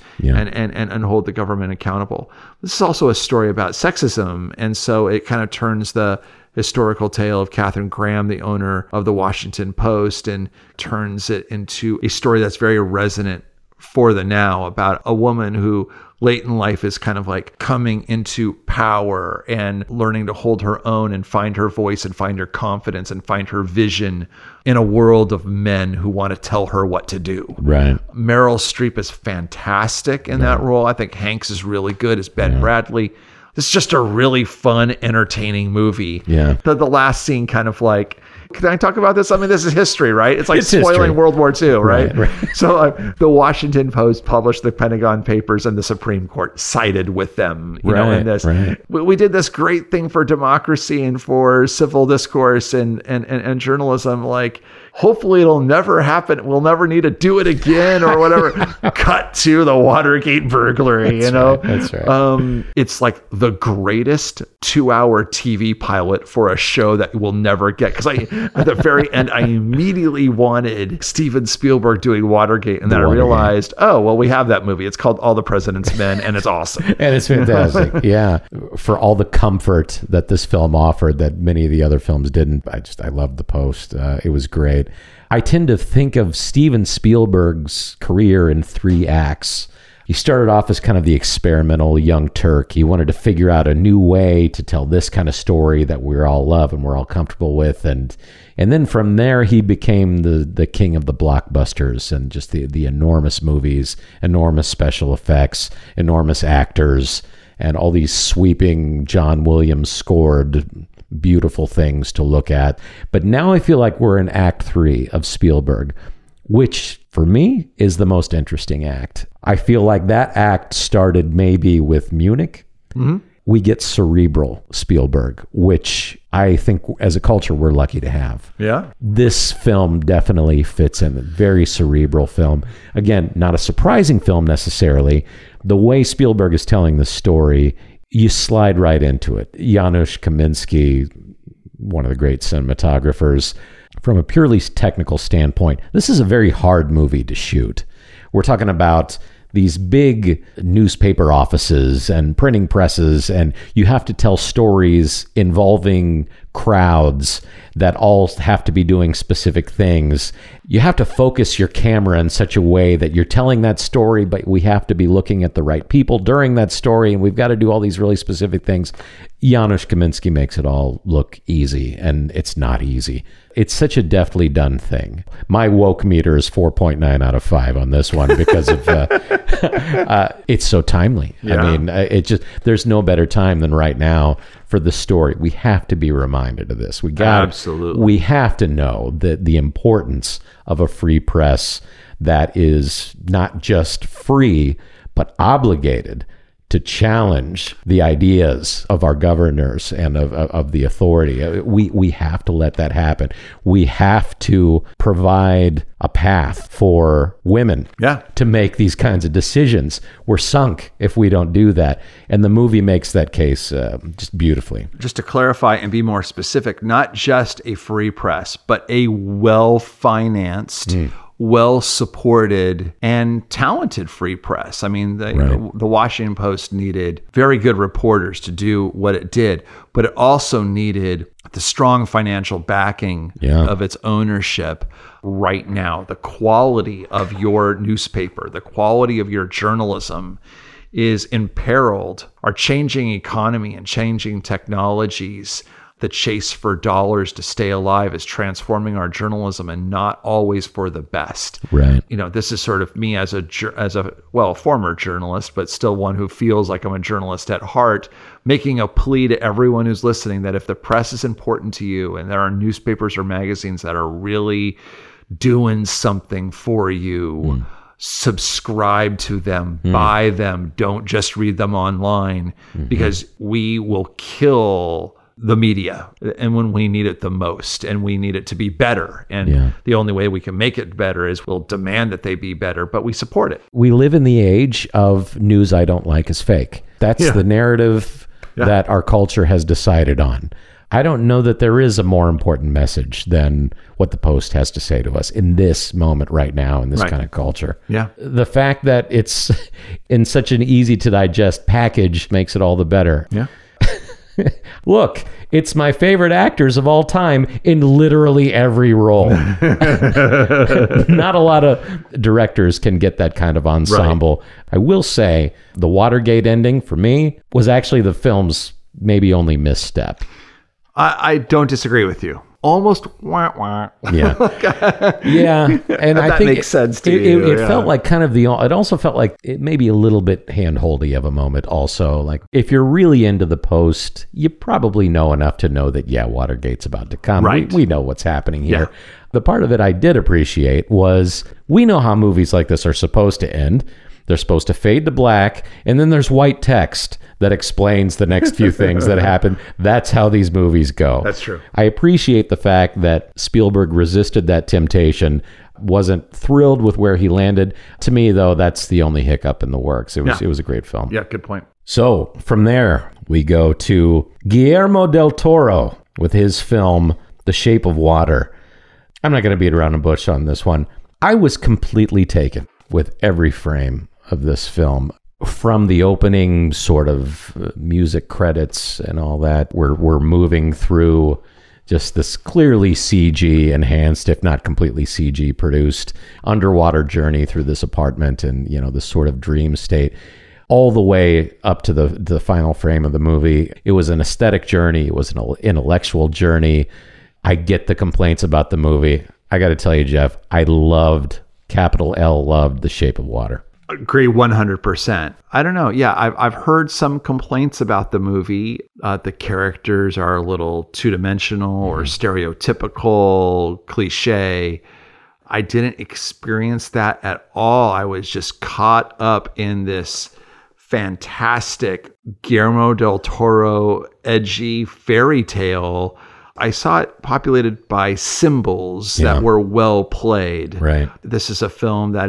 and hold the government accountable. This is also a story about sexism, and so it kind of turns the historical tale of Katharine Graham, the owner of the Washington Post, and turns it into a story that's very resonant for the now, about a woman who late in life is kind of like coming into power and learning to hold her own and find her voice and find her confidence and find her vision in a world of men who want to tell her what to do. Right. Meryl Streep is fantastic in that role. I think Hanks is really good as Ben Bradley. It's just a really fun, entertaining movie. Yeah. The last scene kind of like, can I talk about this? I mean, this is history, right? It's like spoiling history. World War II, right? Right. So the Washington Post published the Pentagon Papers, and the Supreme Court sided with them, in this. Right. We did this great thing for democracy and for civil discourse and journalism. Like, hopefully it'll never happen. We'll never need to do it again or whatever. Cut to the Watergate burglary, That's right. It's like the greatest 2-hour TV pilot for a show that we'll never get. Because at the very end, I immediately wanted Steven Spielberg doing Watergate. And then I realized, we have that movie. It's called All the President's Men, and it's awesome. And it's fantastic. Yeah. For all the comfort that this film offered that many of the other films didn't, I loved The Post. It was great. I tend to think of Steven Spielberg's career in 3 acts. He started off as kind of the experimental young Turk. He wanted to figure out a new way to tell this kind of story that we all love and we're all comfortable with. And then from there, he became the king of the blockbusters and just the enormous movies, enormous special effects, enormous actors, and all these sweeping John Williams scored beautiful things to look at. But now I feel like we're in Act 3 of Spielberg, which for me is the most interesting act. I feel like that act started maybe with Munich. Mm-hmm. We get cerebral Spielberg, which I think as a culture we're lucky to have. Yeah. This film definitely fits in. A very cerebral film. Again, not a surprising film necessarily. The way Spielberg is telling the story, you slide right into it. Janusz Kaminski, one of the great cinematographers, from a purely technical standpoint, this is a very hard movie to shoot. We're talking about these big newspaper offices and printing presses, and you have to tell stories involving crowds that all have to be doing specific things. You have to focus your camera in such a way that you're telling that story, but we have to be looking at the right people during that story, and we've got to do all these really specific things. Janusz Kaminski makes it all look easy, and it's not easy. It's such a deftly done thing. My woke meter is 4.9 out of 5 on this one because of it's so timely. Yeah. I mean, there's no better time than right now for the story. We have to be reminded of this. Absolutely. We have to know that the importance of a free press that is not just free, but obligated to challenge the ideas of our governors and of the authority. We have to let that happen. We have to provide a path for women to make these kinds of decisions. We're sunk if we don't do that. And the movie makes that case just beautifully. Just to clarify and be more specific, not just a free press, but a well-financed, well-supported and talented free press. I mean, the Washington Post needed very good reporters to do what it did, but it also needed the strong financial backing of its ownership right now. The quality of your newspaper, the quality of your journalism is imperiled. Our changing economy and changing technologies, the chase for dollars to stay alive is transforming our journalism, and not always for the best. Right. This is sort of me as a former journalist, but still one who feels like I'm a journalist at heart, making a plea to everyone who's listening that if the press is important to you and there are newspapers or magazines that are really doing something for you, subscribe to them, buy them, don't just read them online, because we will kill the media and when we need it the most, and we need it to be better. And the only way we can make it better is we'll demand that they be better, but we support it. We live in the age of news I don't like is fake. That's the narrative that our culture has decided on. I don't know that there is a more important message than what the Post has to say to us in this moment right now, in this kind of culture. Yeah. The fact that it's in such an easy to digest package makes it all the better. Yeah. Look, it's my favorite actors of all time in literally every role. Not a lot of directors can get that kind of ensemble. Right. I will say the Watergate ending for me was actually the film's maybe only misstep. I don't disagree with you. Almost wah wah. Yeah. And I think makes sense to you. It felt like kind of it also felt like it maybe a little bit hand-holdy of a moment also. Like if you're really into the Post, you probably know enough to know that, Watergate's about to come. Right. We know what's happening here. Yeah. The part of it I did appreciate was we know how movies like this are supposed to end. They're supposed to fade to black, and then there's white text that explains the next few things that happen. That's how these movies go. That's true. I appreciate the fact that Spielberg resisted that temptation, wasn't thrilled with where he landed. To me, though, that's the only hiccup in the works. It was a great film. Yeah, good point. So from there, we go to Guillermo del Toro with his film, The Shape of Water. I'm not going to beat around the bush on this one. I was completely taken with every frame of this film. From the opening sort of music credits and all that, we're moving through just this clearly CG enhanced, if not completely CG produced, underwater journey through this apartment and, this sort of dream state, all the way up to the final frame of the movie. It was an aesthetic journey. It was an intellectual journey. I get the complaints about the movie. I got to tell you, Jeff, I loved, capital L, loved The Shape of Water. Agree 100%. I don't know. Yeah, I've heard some complaints about the movie. The characters are a little two-dimensional or stereotypical, cliche. I didn't experience that at all. I was just caught up in this fantastic Guillermo del Toro edgy fairy tale. I saw it populated by symbols that were well played. Right. This is a film that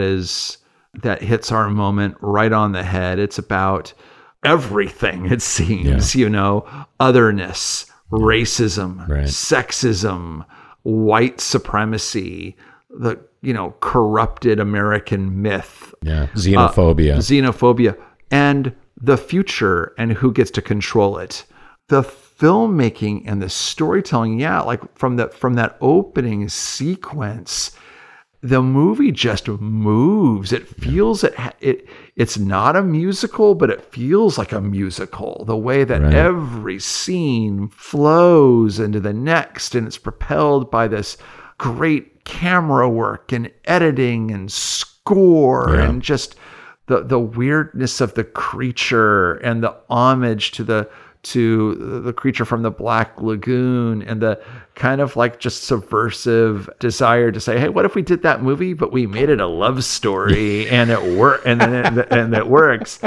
hits our moment right on the head. It's about everything, it seems, otherness, racism, sexism, white supremacy, the, corrupted American myth. Yeah. Xenophobia. And the future and who gets to control it. The filmmaking and the storytelling, like from that opening sequence, the movie just moves. It feels it's not a musical, but it feels like a musical. The way that every scene flows into the next, and it's propelled by this great camera work and editing and score and just the weirdness of the creature and the homage to the creature from the Black Lagoon and the kind of like just subversive desire to say, hey, what if we did that movie, but we made it a love story and it and it works.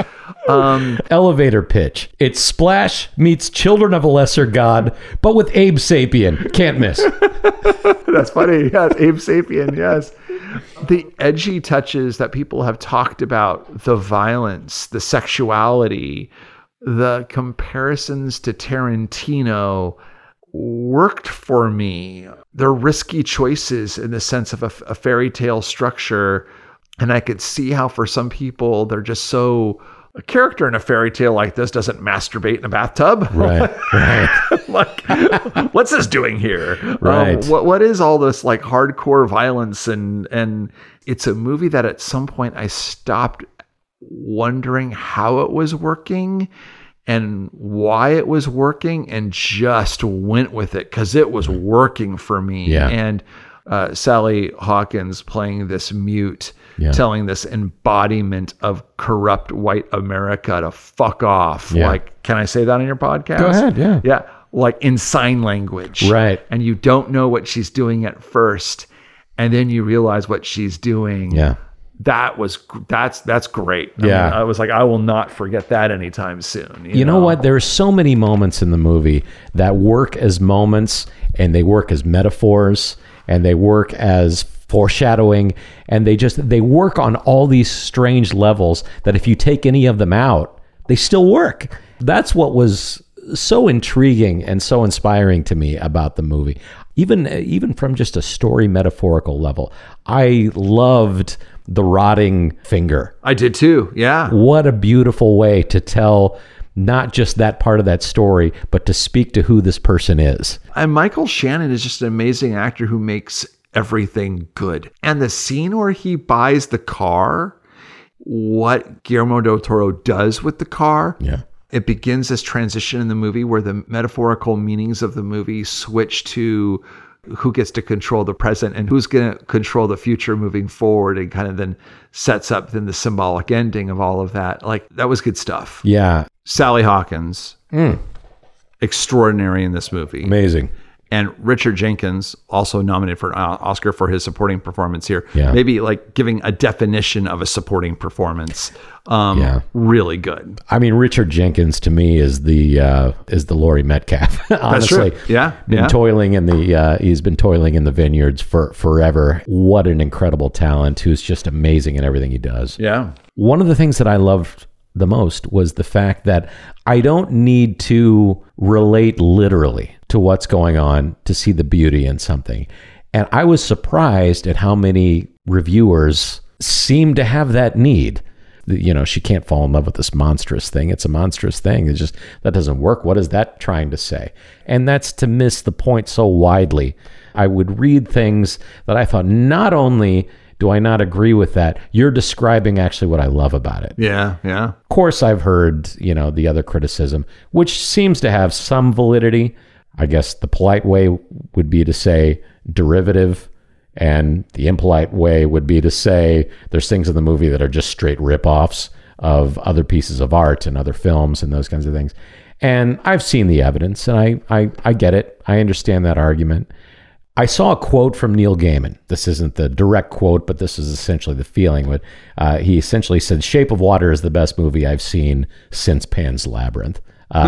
Elevator pitch. It's Splash meets Children of a Lesser God, but with Abe Sapien. Can't miss. That's funny. Yes, Abe Sapien. Yes. The edgy touches that people have talked about, the violence, the sexuality, the comparisons to Tarantino worked for me. They're risky choices in the sense of a fairy tale structure. And I could see how for some people, they're just so... A character in a fairy tale like this doesn't masturbate in a bathtub. Right. Like, what's this doing here? Right. What is all this like hardcore violence? And it's a movie that at some point I stopped wondering how it was working and why it was working and just went with it because it was working for me. Yeah. And Sally Hawkins playing this mute, telling this embodiment of corrupt white America to fuck off. Yeah. Like, can I say that on your podcast? Go ahead, yeah. Yeah, like in sign language. Right. And you don't know what she's doing at first, and then you realize what she's doing. Yeah. that's great. Yeah. I was like, I will not forget that anytime soon. You know what? There are so many moments in the movie that work as moments, and they work as metaphors, and they work as foreshadowing, and they work on all these strange levels that if you take any of them out, they still work. That's what was so intriguing and so inspiring to me about the movie. Even from just a story metaphorical level, I loved the rotting finger. I did too. Yeah. What a beautiful way to tell not just that part of that story, but to speak to who this person is. And Michael Shannon is just an amazing actor who makes everything good. And the scene where he buys the car, what Guillermo del Toro does with the car, it begins this transition in the movie where the metaphorical meanings of the movie switch to who gets to control the present and who's going to control the future moving forward, and kind of then sets up then the symbolic ending of all of that. Like, that was good stuff. Yeah. Sally Hawkins, extraordinary in this movie. Amazing. And Richard Jenkins, also nominated for an Oscar for his supporting performance here. Yeah. Maybe like giving a definition of a supporting performance. Really good. I mean, Richard Jenkins to me is the Laurie Metcalf. Honestly, that's true. Yeah. He's been toiling in the vineyards for forever. What an incredible talent who's just amazing in everything he does. Yeah. One of the things that I loved the most was the fact that I don't need to relate literally to what's going on to see the beauty in something. And I was surprised at how many reviewers seem to have that need. You know, she can't fall in love with this monstrous thing. It's a monstrous thing. It's just, that doesn't work. What is that trying to say? And that's to miss the point so widely. I would read things that I thought, not only do I not agree with that, you're describing actually what I love about it. Yeah, yeah. Of course, I've heard, the other criticism, which seems to have some validity. I guess the polite way would be to say derivative, and the impolite way would be to say there's things in the movie that are just straight rip-offs of other pieces of art and other films and those kinds of things. And I've seen the evidence, and I get it. I understand that argument. I saw a quote from Neil Gaiman. This isn't the direct quote, but this is essentially the feeling. But he essentially said, Shape of Water is the best movie I've seen since Pan's Labyrinth.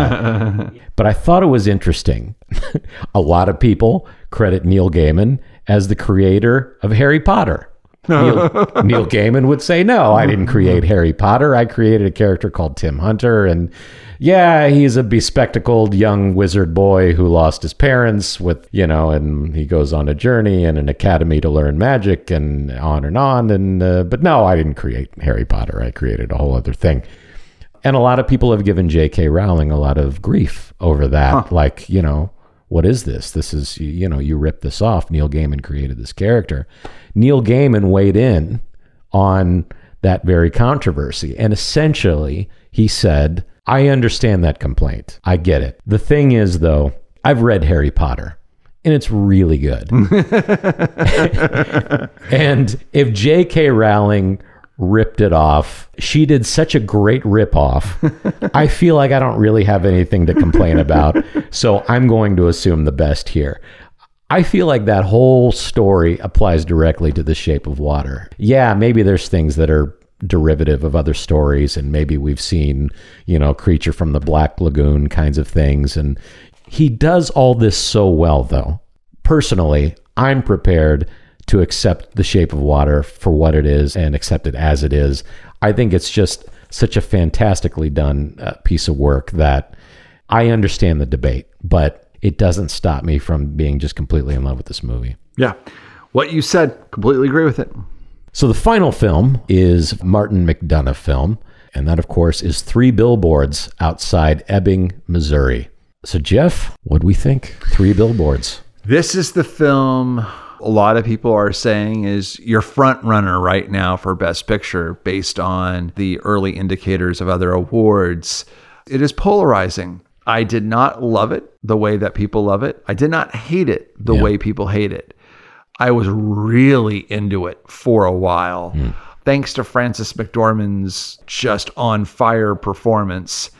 But I thought it was interesting. A lot of people credit Neil Gaiman as the creator of Harry Potter. Neil Gaiman would say, no, I didn't create Harry Potter. I created a character called Tim Hunter. And yeah, he's a bespectacled young wizard boy who lost his parents and he goes on a journey and an academy to learn magic and on and on. But no, I didn't create Harry Potter. I created a whole other thing. And a lot of people have given J.K. Rowling a lot of grief over that. Like, what is this? This is, you ripped this off. Neil Gaiman created this character. Neil Gaiman weighed in on that very controversy. And essentially, he said, I understand that complaint. I get it. The thing is, though, I've read Harry Potter, and it's really good. And if J.K. Rowling ripped it off, she did such a great rip-off. I feel like I don't really have anything to complain about, so I'm going to assume the best here. I feel like that whole story applies directly to The Shape of Water. Yeah, maybe there's things that are derivative of other stories, and maybe we've seen, Creature from the Black Lagoon kinds of things, and he does all this so well, though. Personally, I'm prepared to accept The Shape of Water for what it is and accept it as it is. I think it's just such a fantastically done piece of work that I understand the debate, but it doesn't stop me from being just completely in love with this movie. Yeah. What you said, completely agree with it. So the final film is Martin McDonagh film, and that, of course, is 3 Billboards Outside Ebbing, Missouri. So, Jeff, what do we think? 3 Billboards. This is the film a lot of people are saying is your front runner right now for Best Picture based on the early indicators of other awards. It is polarizing. I did not love it the way that people love it. I did not hate it the way people hate it. I was really into it for a while. Thanks to Frances McDormand's just on fire performance.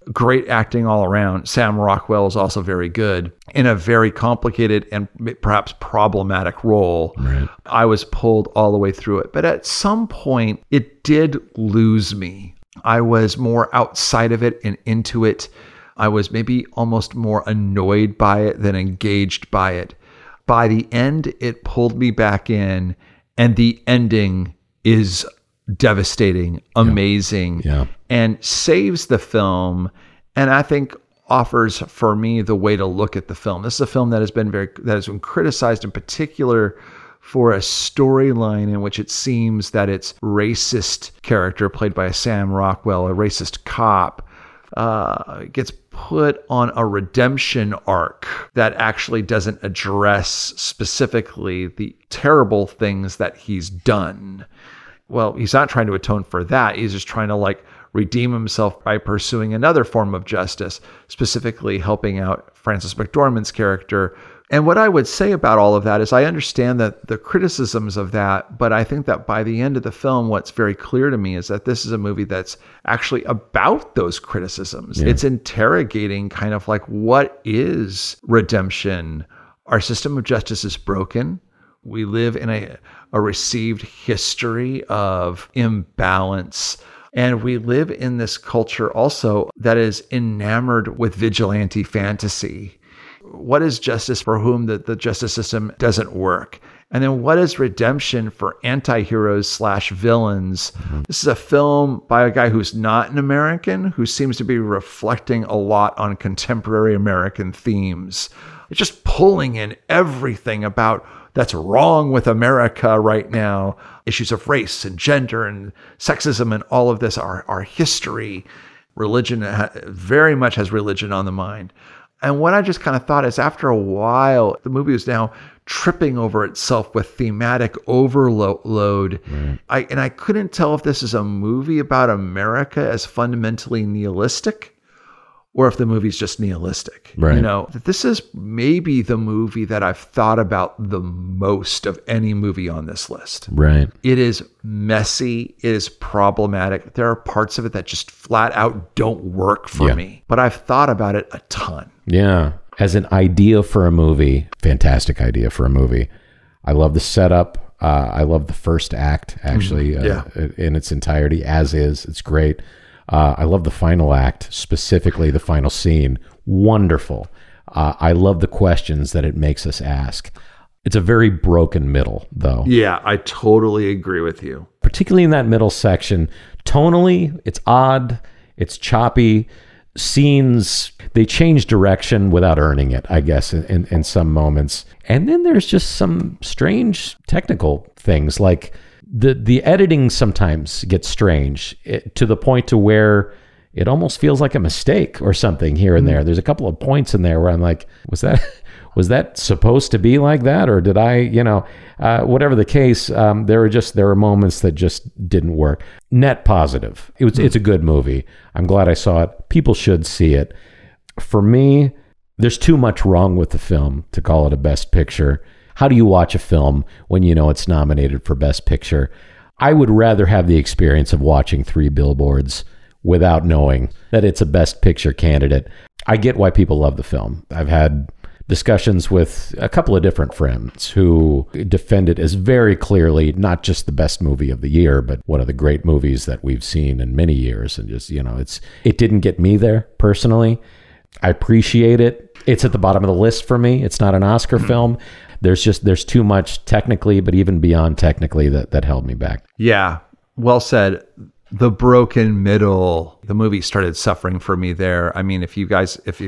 great acting all around. Sam Rockwell is also very good in a very complicated and perhaps problematic role. Right. I was pulled all the way through it. But at some point, it did lose me. I was more outside of it and into it. I was maybe almost more annoyed by it than engaged by it. By the end, it pulled me back in, and the ending is devastating, amazing, and saves the film, and I think offers for me the way to look at the film. This is a film that has been criticized in particular for a storyline in which it seems that its racist character, played by Sam Rockwell, a racist cop, gets put on a redemption arc that actually doesn't address specifically the terrible things that he's done. Well, he's not trying to atone for that. He's just trying to redeem himself by pursuing another form of justice, specifically helping out Frances McDormand's character. And what I would say about all of that is I understand that the criticisms of that, but I think that by the end of the film, what's very clear to me is that this is a movie that's actually about those criticisms. Yeah. It's interrogating kind of what is redemption? Our system of justice is broken. We live in a received history of imbalance. And we live in this culture also that is enamored with vigilante fantasy. What is justice for whom the justice system doesn't work? And then what is redemption for anti-heroes / villains? This is a film by a guy who's not an American, who seems to be reflecting a lot on contemporary American themes. It's just pulling in everything about that's wrong with America right now. Issues of race and gender and sexism and all of this, our history. Religion very much has religion on the mind. And what I just kind of thought is after a while, the movie was now tripping over itself with thematic overload. Right. I couldn't tell if this is a movie about America as fundamentally nihilistic or if the movie's just nihilistic. Right. This is maybe the movie that I've thought about the most of any movie on this list. Right. It is messy. It is problematic. There are parts of it that just flat out don't work for me. But I've thought about it a ton. Yeah. As an idea for a movie, fantastic idea for a movie. I love the setup. I love the first act, actually, in its entirety, as is. It's great. I love the final act, specifically the final scene. Wonderful. I love the questions that it makes us ask. It's a very broken middle, though. Yeah, I totally agree with you. Particularly in that middle section. Tonally, it's odd. It's choppy. Scenes, they change direction without earning it, I guess, in some moments. And then there's just some strange technical things, like the editing sometimes gets strange to the point to where it almost feels like a mistake or something here and there. There's a couple of points in there where I'm like, was that supposed to be like that? Or did I, whatever the case, there were moments that just didn't work. Net positive. It's a good movie. I'm glad I saw it. People should see it. For me, there's too much wrong with the film to call it a Best Picture. How do you watch a film when you know it's nominated for Best Picture? I would rather have the experience of watching 3 Billboards without knowing that it's a Best Picture candidate. I get why people love the film. I've had discussions with a couple of different friends who defend it as very clearly not just the best movie of the year, but one of the great movies that we've seen in many years. And just, it didn't get me there personally. I appreciate it. It's at the bottom of the list for me. It's not an Oscar film. There's too much technically, but even beyond technically that held me back. Yeah, well said. The broken middle, the movie started suffering for me there. I mean, if you've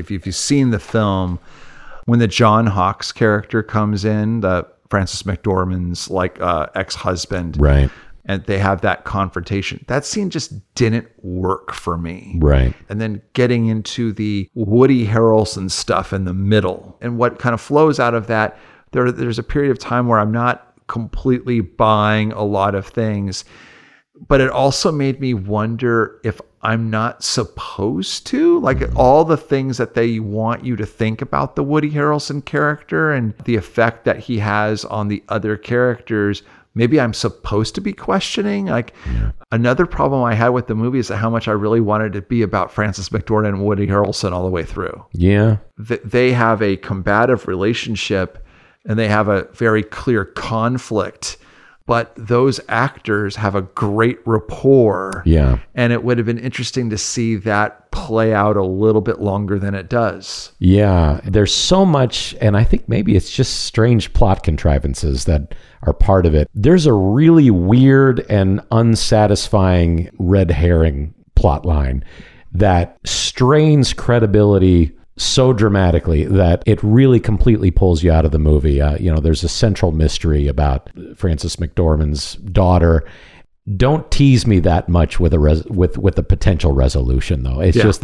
seen the film, when the John Hawkes character comes in, the Frances McDormand's ex-husband, right, and they have that confrontation, that scene just didn't work for me. Right. And then getting into the Woody Harrelson stuff in the middle, and what kind of flows out of that, there's a period of time where I'm not completely buying a lot of things, but it also made me wonder if I'm not supposed to, all the things that they want you to think about the Woody Harrelson character and the effect that he has on the other characters maybe I'm supposed to be questioning. Like another problem I had with the movie is how much I really wanted it to be about Frances McDormand and Woody Harrelson all the way through. Yeah. They have a combative relationship and they have a very clear conflict, but those actors have a great rapport. Yeah. And it would have been interesting to see that play out a little bit longer than it does. Yeah. There's so much, and I think maybe it's just strange plot contrivances that are part of it. There's a really weird and unsatisfying red herring plot line that strains credibility so dramatically that it really completely pulls you out of the movie. There's a central mystery about Frances McDormand's daughter. Don't tease me that much with a potential resolution, though. It's just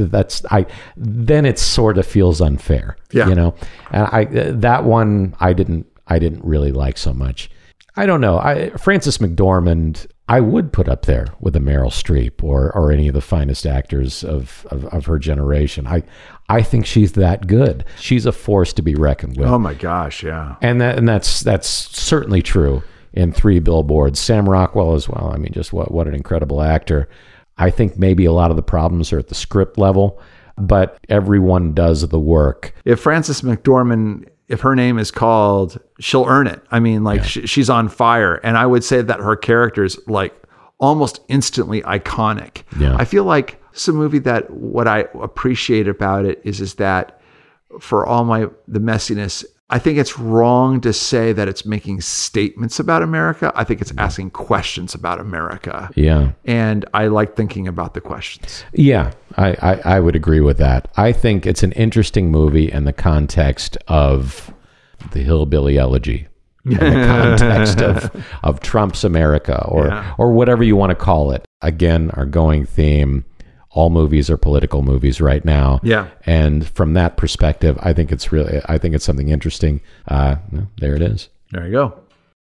then it sort of feels unfair. Yeah. And that one I didn't really like so much. I don't know. Frances McDormand, I would put up there with a Meryl Streep or any of the finest actors of her generation. I think she's that good. She's a force to be reckoned with. Oh my gosh, yeah. And that's certainly true in Three Billboards. Sam Rockwell as well. I mean, just what an incredible actor. I think maybe a lot of the problems are at the script level, but everyone does the work. If Frances McDormand, if her name is called, she'll earn it. I mean, like she's on fire. And I would say that her character's like almost instantly iconic. Yeah. I feel like it's a movie that what I appreciate about it is that for all the messiness, I think it's wrong to say that it's making statements about America. I think it's asking questions about America. Yeah. And I like thinking about the questions. Yeah, I would agree with that. I think it's an interesting movie in the context of the Hillbilly Elegy, in the context of Trump's America or whatever you want to call it. Again, our going theme, all movies are political movies right now. Yeah. And from that perspective, I think it's something interesting. There it is. There you go.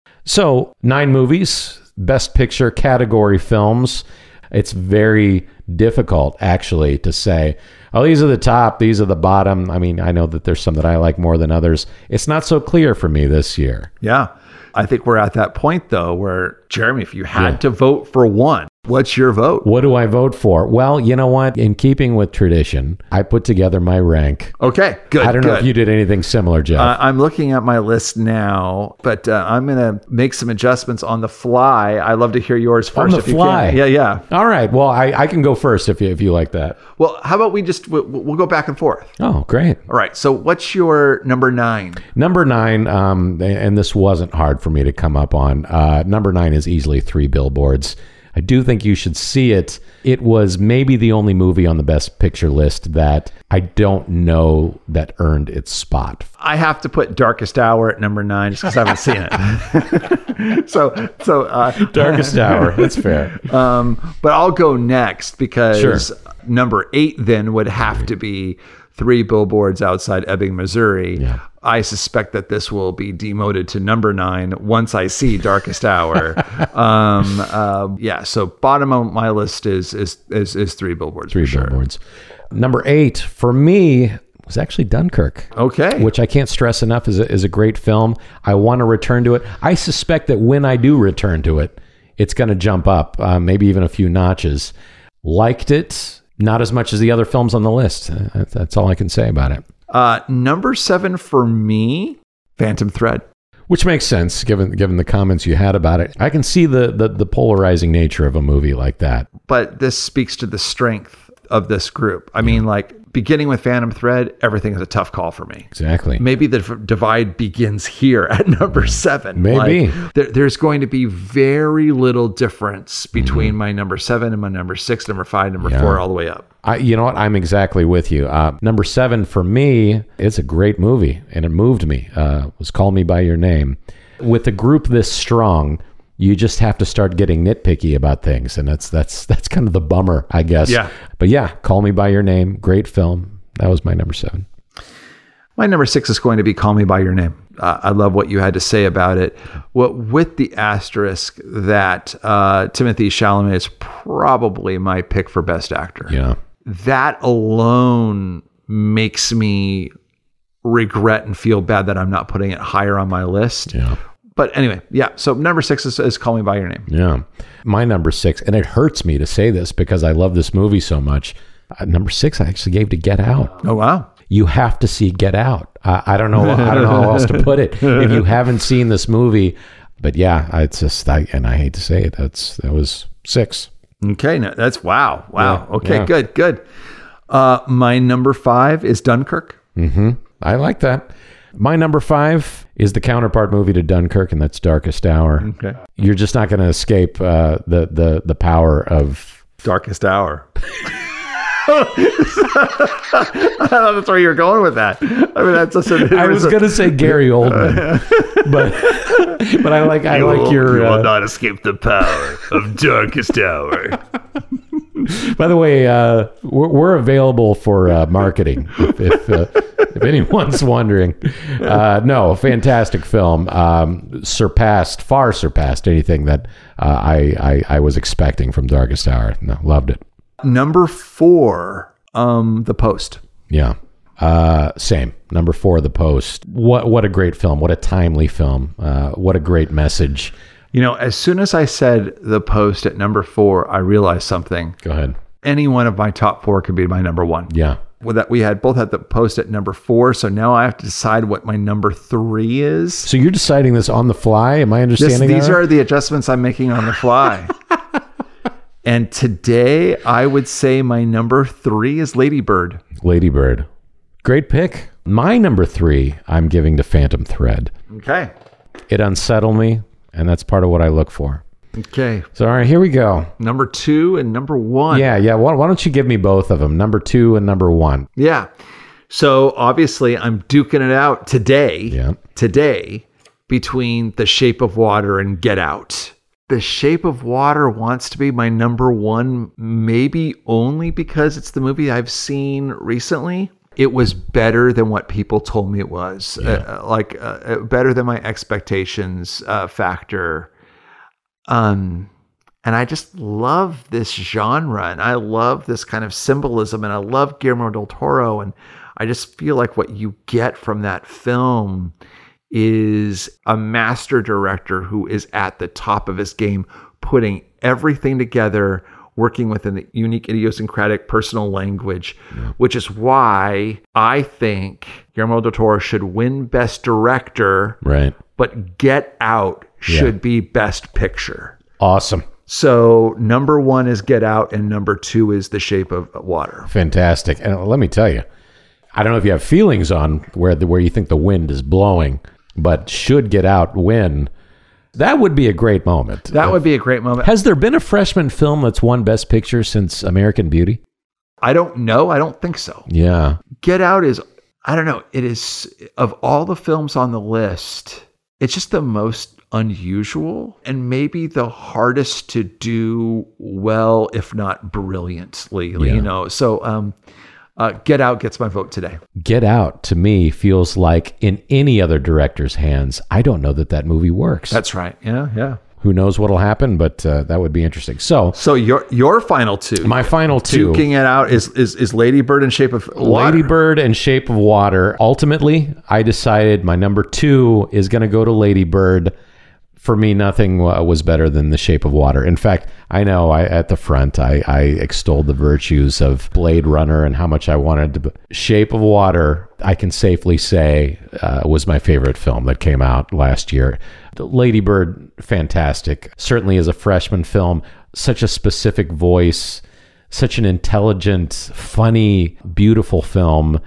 So 9 movies, Best Picture category films. It's very difficult actually to say, oh, these are the top, these are the bottom. I mean, I know that there's some that I like more than others. It's not so clear for me this year. Yeah. I think we're at that point though, where Jeremy, if you had to vote for one, what's your vote? What do I vote for? Well, you know what? In keeping with tradition, I put together my rank. Okay, good. I don't know if you did anything similar, Jeff. I'm looking at my list now, but I'm going to make some adjustments on the fly. I'd love to hear yours first. On the fly? Yeah. All right. Well, I can go first if you like that. Well, how about we'll go back and forth. Oh, great. All right. So what's your number 9? Number 9, and this wasn't hard for me to come up on. Number 9 is easily Three Billboards. I do think you should see it. It was maybe the only movie on the Best Picture list that I don't know that earned its spot. I have to put Darkest Hour at number 9 just because I haven't seen it. So Darkest Hour, that's fair. But I'll go next because number 8 then would have to be Three Billboards Outside Ebbing, Missouri. Yeah. I suspect that this will be demoted to number 9 once I see Darkest Hour. So bottom of my list is Three Billboards. Three Billboards. Number 8 for me was actually Dunkirk. Okay. Which I can't stress enough is a great film. I want to return to it. I suspect that when I do return to it, it's going to jump up, maybe even a few notches. Liked it. Not as much as the other films on the list. That's all I can say about it. Number 7 for me, Phantom Thread. Which makes sense, given the comments you had about it. I can see the polarizing nature of a movie like that. But this speaks to the strength of this group. I mean, like, beginning with Phantom Thread, everything is a tough call for me. Exactly. Maybe the divide begins here at number 7. Maybe. Like, there's going to be very little difference between my number 7 and my number 6, number 5, number 4, all the way up. You know what? I'm exactly with you. Number 7 for me, it's a great movie, and it moved me. Was Call Me By Your Name. With a group this strong, you just have to start getting nitpicky about things, and that's kind of the bummer, I guess. Yeah. But yeah, Call Me By Your Name, great film. That was my number 7. My number 6 is going to be Call Me By Your Name. I love what you had to say about it. With the asterisk that Timothée Chalamet is probably my pick for Best Actor. Yeah. That alone makes me regret and feel bad that I'm not putting it higher on my list. Yeah. But anyway, yeah. So number 6 is Call Me by Your Name. Yeah. My number 6, and it hurts me to say this because I love this movie so much. Number 6, I actually gave to Get Out. Oh, wow. You have to see Get Out. I don't know. I don't know how else to put it. If you haven't seen this movie, but yeah, it's just, and I hate to say it, that was 6. Okay. No, that's wow. Yeah, Okay. yeah. Good. My number 5 is Dunkirk. I like that. My number 5 is the counterpart movie to Dunkirk, and that's Darkest Hour. Okay. You're just not going to escape the power of. Darkest Hour. I thought that's where you were going with that. I mean, that's just I was going to say Gary Oldman, but I like your. You will not escape the power of Darkest Hour. By the way, we're available for marketing if anyone's wondering. No, fantastic film. Far surpassed anything that I was expecting from Darkest Hour. No, loved it. Number 4, The Post. Yeah. Same. Number 4, The Post. What a great film. What a timely film. What a great message. You know, as soon as I said The Post at number 4, I realized something. Go ahead. Any one of my top 4 could be my number 1. Yeah. With that, we both had The Post at number 4, so now I have to decide what my number 3 is. So you're deciding this on the fly? Am I understanding These that? are the adjustments I'm making on the fly. And today, I would say my number 3 is Lady Bird. Lady Bird. Great pick. My number 3, I'm giving to Phantom Thread. Okay. It unsettled me, and that's part of what I look for. Okay. So, all right, here we go. Number 2 and number 1. Yeah. Why don't you give me both of them, number 2 and number 1? Yeah. So obviously, I'm duking it out today. Yeah. Today, between The Shape of Water and Get Out. The Shape of Water wants to be my number 1, maybe only because it's the movie I've seen recently. It was better than what people told me it was, better than my expectations factor. And I just love this genre, and I love this kind of symbolism, and I love Guillermo del Toro, and I just feel like what you get from that film is a master director who is at the top of his game, putting everything together, working within the unique, idiosyncratic personal language, which is why I think Guillermo del Toro should win Best Director, Right. but Get Out should be Best Picture. Awesome. So number 1 is Get Out, and number 2 is The Shape of Water. Fantastic. And let me tell you, I don't know if you have feelings on where you think the wind is blowing, but should Get Out win, that would be a great moment. That would be a great moment. Has there been a freshman film that's won Best Picture since American Beauty? I don't know. I don't think so. Yeah. Get Out is, I don't know, it is, of all the films on the list, it's just the most unusual and maybe the hardest to do well, if not brilliantly, you know. So Get Out gets my vote today. Get Out, to me, feels like in any other director's hands, I don't know that movie works. That's right. Yeah. Who knows what'll happen, but that would be interesting. So your final 2. My final 2. Duking it out is Lady Bird and Shape of Water. Lady Bird and Shape of Water. Ultimately, I decided my number 2 is going to go to Lady Bird. For me, nothing was better than The Shape of Water. In fact, I know at the front, I extolled the virtues of Blade Runner and how much I wanted to. Shape of Water, I can safely say, was my favorite film that came out last year. Lady Bird, fantastic. Certainly as a freshman film, such a specific voice, such an intelligent, funny, beautiful film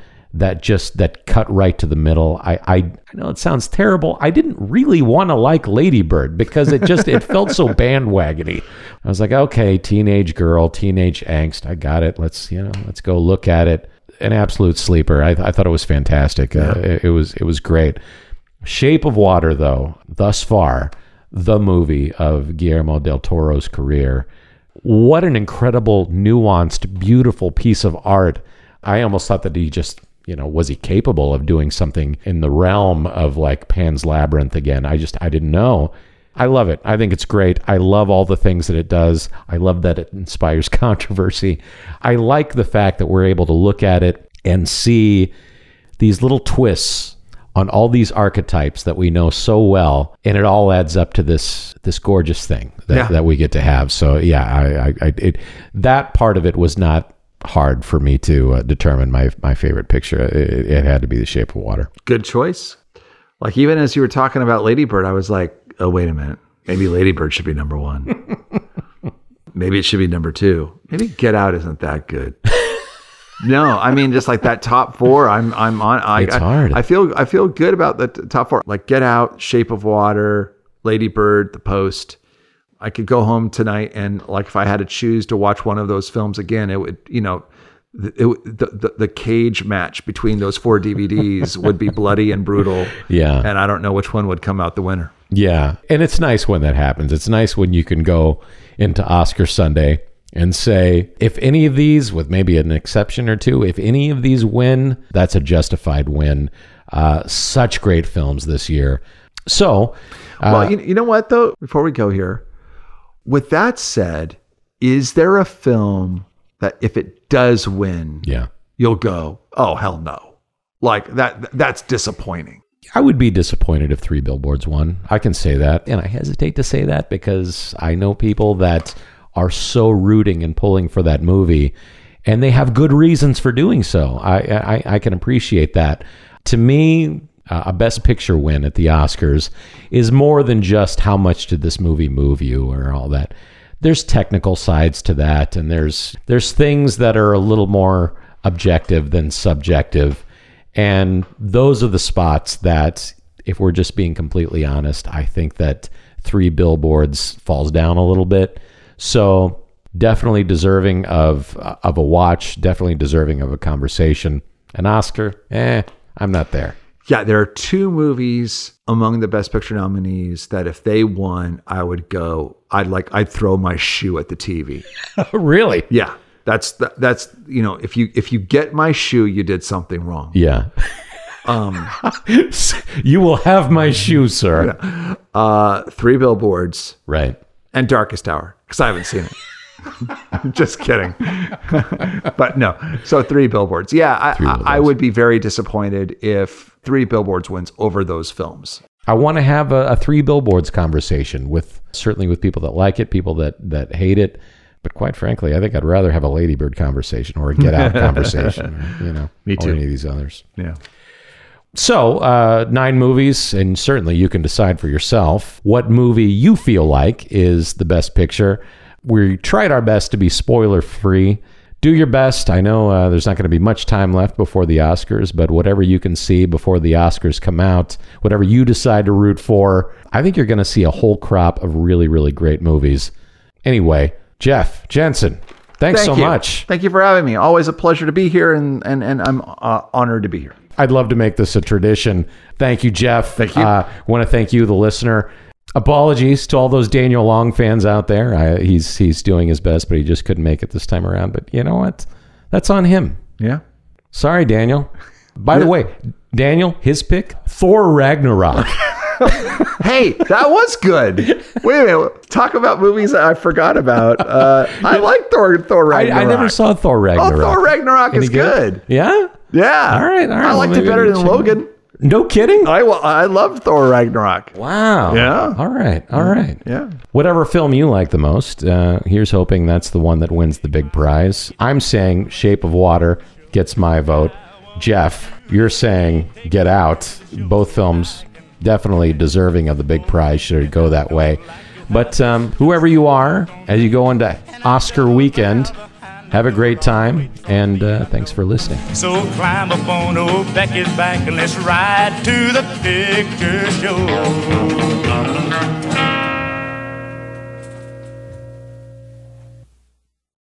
that cut right to the middle. I know it sounds terrible. I didn't really want to like Lady Bird because it felt so bandwagony. I was like, okay, teenage girl, teenage angst. I got it. Let's go look at it. An absolute sleeper. I thought it was fantastic. It was great. Shape of Water, though, thus far, the movie of Guillermo del Toro's career. What an incredible, nuanced, beautiful piece of art. I almost thought that he just, was he capable of doing something in the realm of like Pan's Labyrinth again? I didn't know. I love it. I think it's great. I love all the things that it does. I love that it inspires controversy. I like the fact that we're able to look at it and see these little twists on all these archetypes that we know so well, and it all adds up to this gorgeous thing that we get to have. So yeah, that part of it was not hard for me to determine my favorite picture. It had to be The Shape of Water. Good choice. Like, even as you were talking about Lady Bird, I was like, oh, wait a minute. Maybe Lady Bird should be number one. Maybe it should be number two. Maybe Get Out isn't that good. No, I mean, just like that top four, I'm on. It's hard. I feel good about the top four. Like Get Out, Shape of Water, Lady Bird, The Post. I could go home tonight and, like, if I had to choose to watch one of those films again, it would, the cage match between those 4 DVDs would be bloody and brutal. Yeah. And I don't know which one would come out the winner. Yeah. And it's nice when that happens. It's nice when you can go into Oscar Sunday and say, if any of these, with maybe an exception or two, if any of these win, that's a justified win. Such great films this year. So, well, you know what, though, before we go here, with that said, is there a film that if it does win, you'll go, oh, hell no. Like that's disappointing. I would be disappointed if 3 Billboards won. I can say that. And I hesitate to say that because I know people that are so rooting and pulling for that movie, and they have good reasons for doing so. I can appreciate that. To me, a Best Picture win at the Oscars is more than just how much did this movie move you or all that. There's technical sides to that, and there's things that are a little more objective than subjective. And those are the spots that, if we're just being completely honest, I think that 3 Billboards falls down a little bit. So definitely deserving of a watch, definitely deserving of a conversation. An Oscar, I'm not there. Yeah, there are 2 movies among the Best Picture nominees that if they won, I would go, I'd throw my shoe at the TV. Really? Yeah. That's if you get my shoe, you did something wrong. Yeah. You will have my shoe, sir. 3 Billboards. Right. And Darkest Hour, because I haven't seen it. Just kidding. But no. So 3 Billboards. Yeah, I would be very disappointed if 3 Billboards wins over those films. I want to have a 3 Billboards conversation certainly with people that like it, people that hate it. But quite frankly, I think I'd rather have a Lady Bird conversation or a Get Out conversation, Me too. Or any of these others. Yeah. So 9 movies, and certainly you can decide for yourself what movie you feel like is the Best Picture. We tried our best to be spoiler-free. Do your best. I know there's not going to be much time left before the Oscars, but whatever you can see before the Oscars come out, whatever you decide to root for, I think you're going to see a whole crop of really, really great movies. Anyway, Jeff Jensen, thanks so much. Thank you for having me. Always a pleasure to be here, and I'm honored to be here. I'd love to make this a tradition. Thank you, Jeff. Thank you. Want to thank you, the listener. Apologies to all those Daniel Long fans out there. He's doing his best, but he just couldn't make it this time around. But you know what? That's on him. Yeah. Sorry, Daniel. By the way, Daniel, his pick, Thor Ragnarok. Hey, that was good. Wait a minute. Talk about movies that I forgot about. I like Thor Ragnarok. I never saw Thor Ragnarok. Oh, Thor Ragnarok is good. Yeah? Yeah. All right. I liked it better than Logan. No kidding? I loved Thor Ragnarok. Wow. Yeah. All right. Yeah. Whatever film you like the most, here's hoping that's the one that wins the big prize. I'm saying Shape of Water gets my vote. Jeff, you're saying Get Out. Both films definitely deserving of the big prize should it go that way. But whoever you are, as you go into Oscar weekend, have a great time, and thanks for listening. So climb up on old Becky's back and let's ride to the picture show.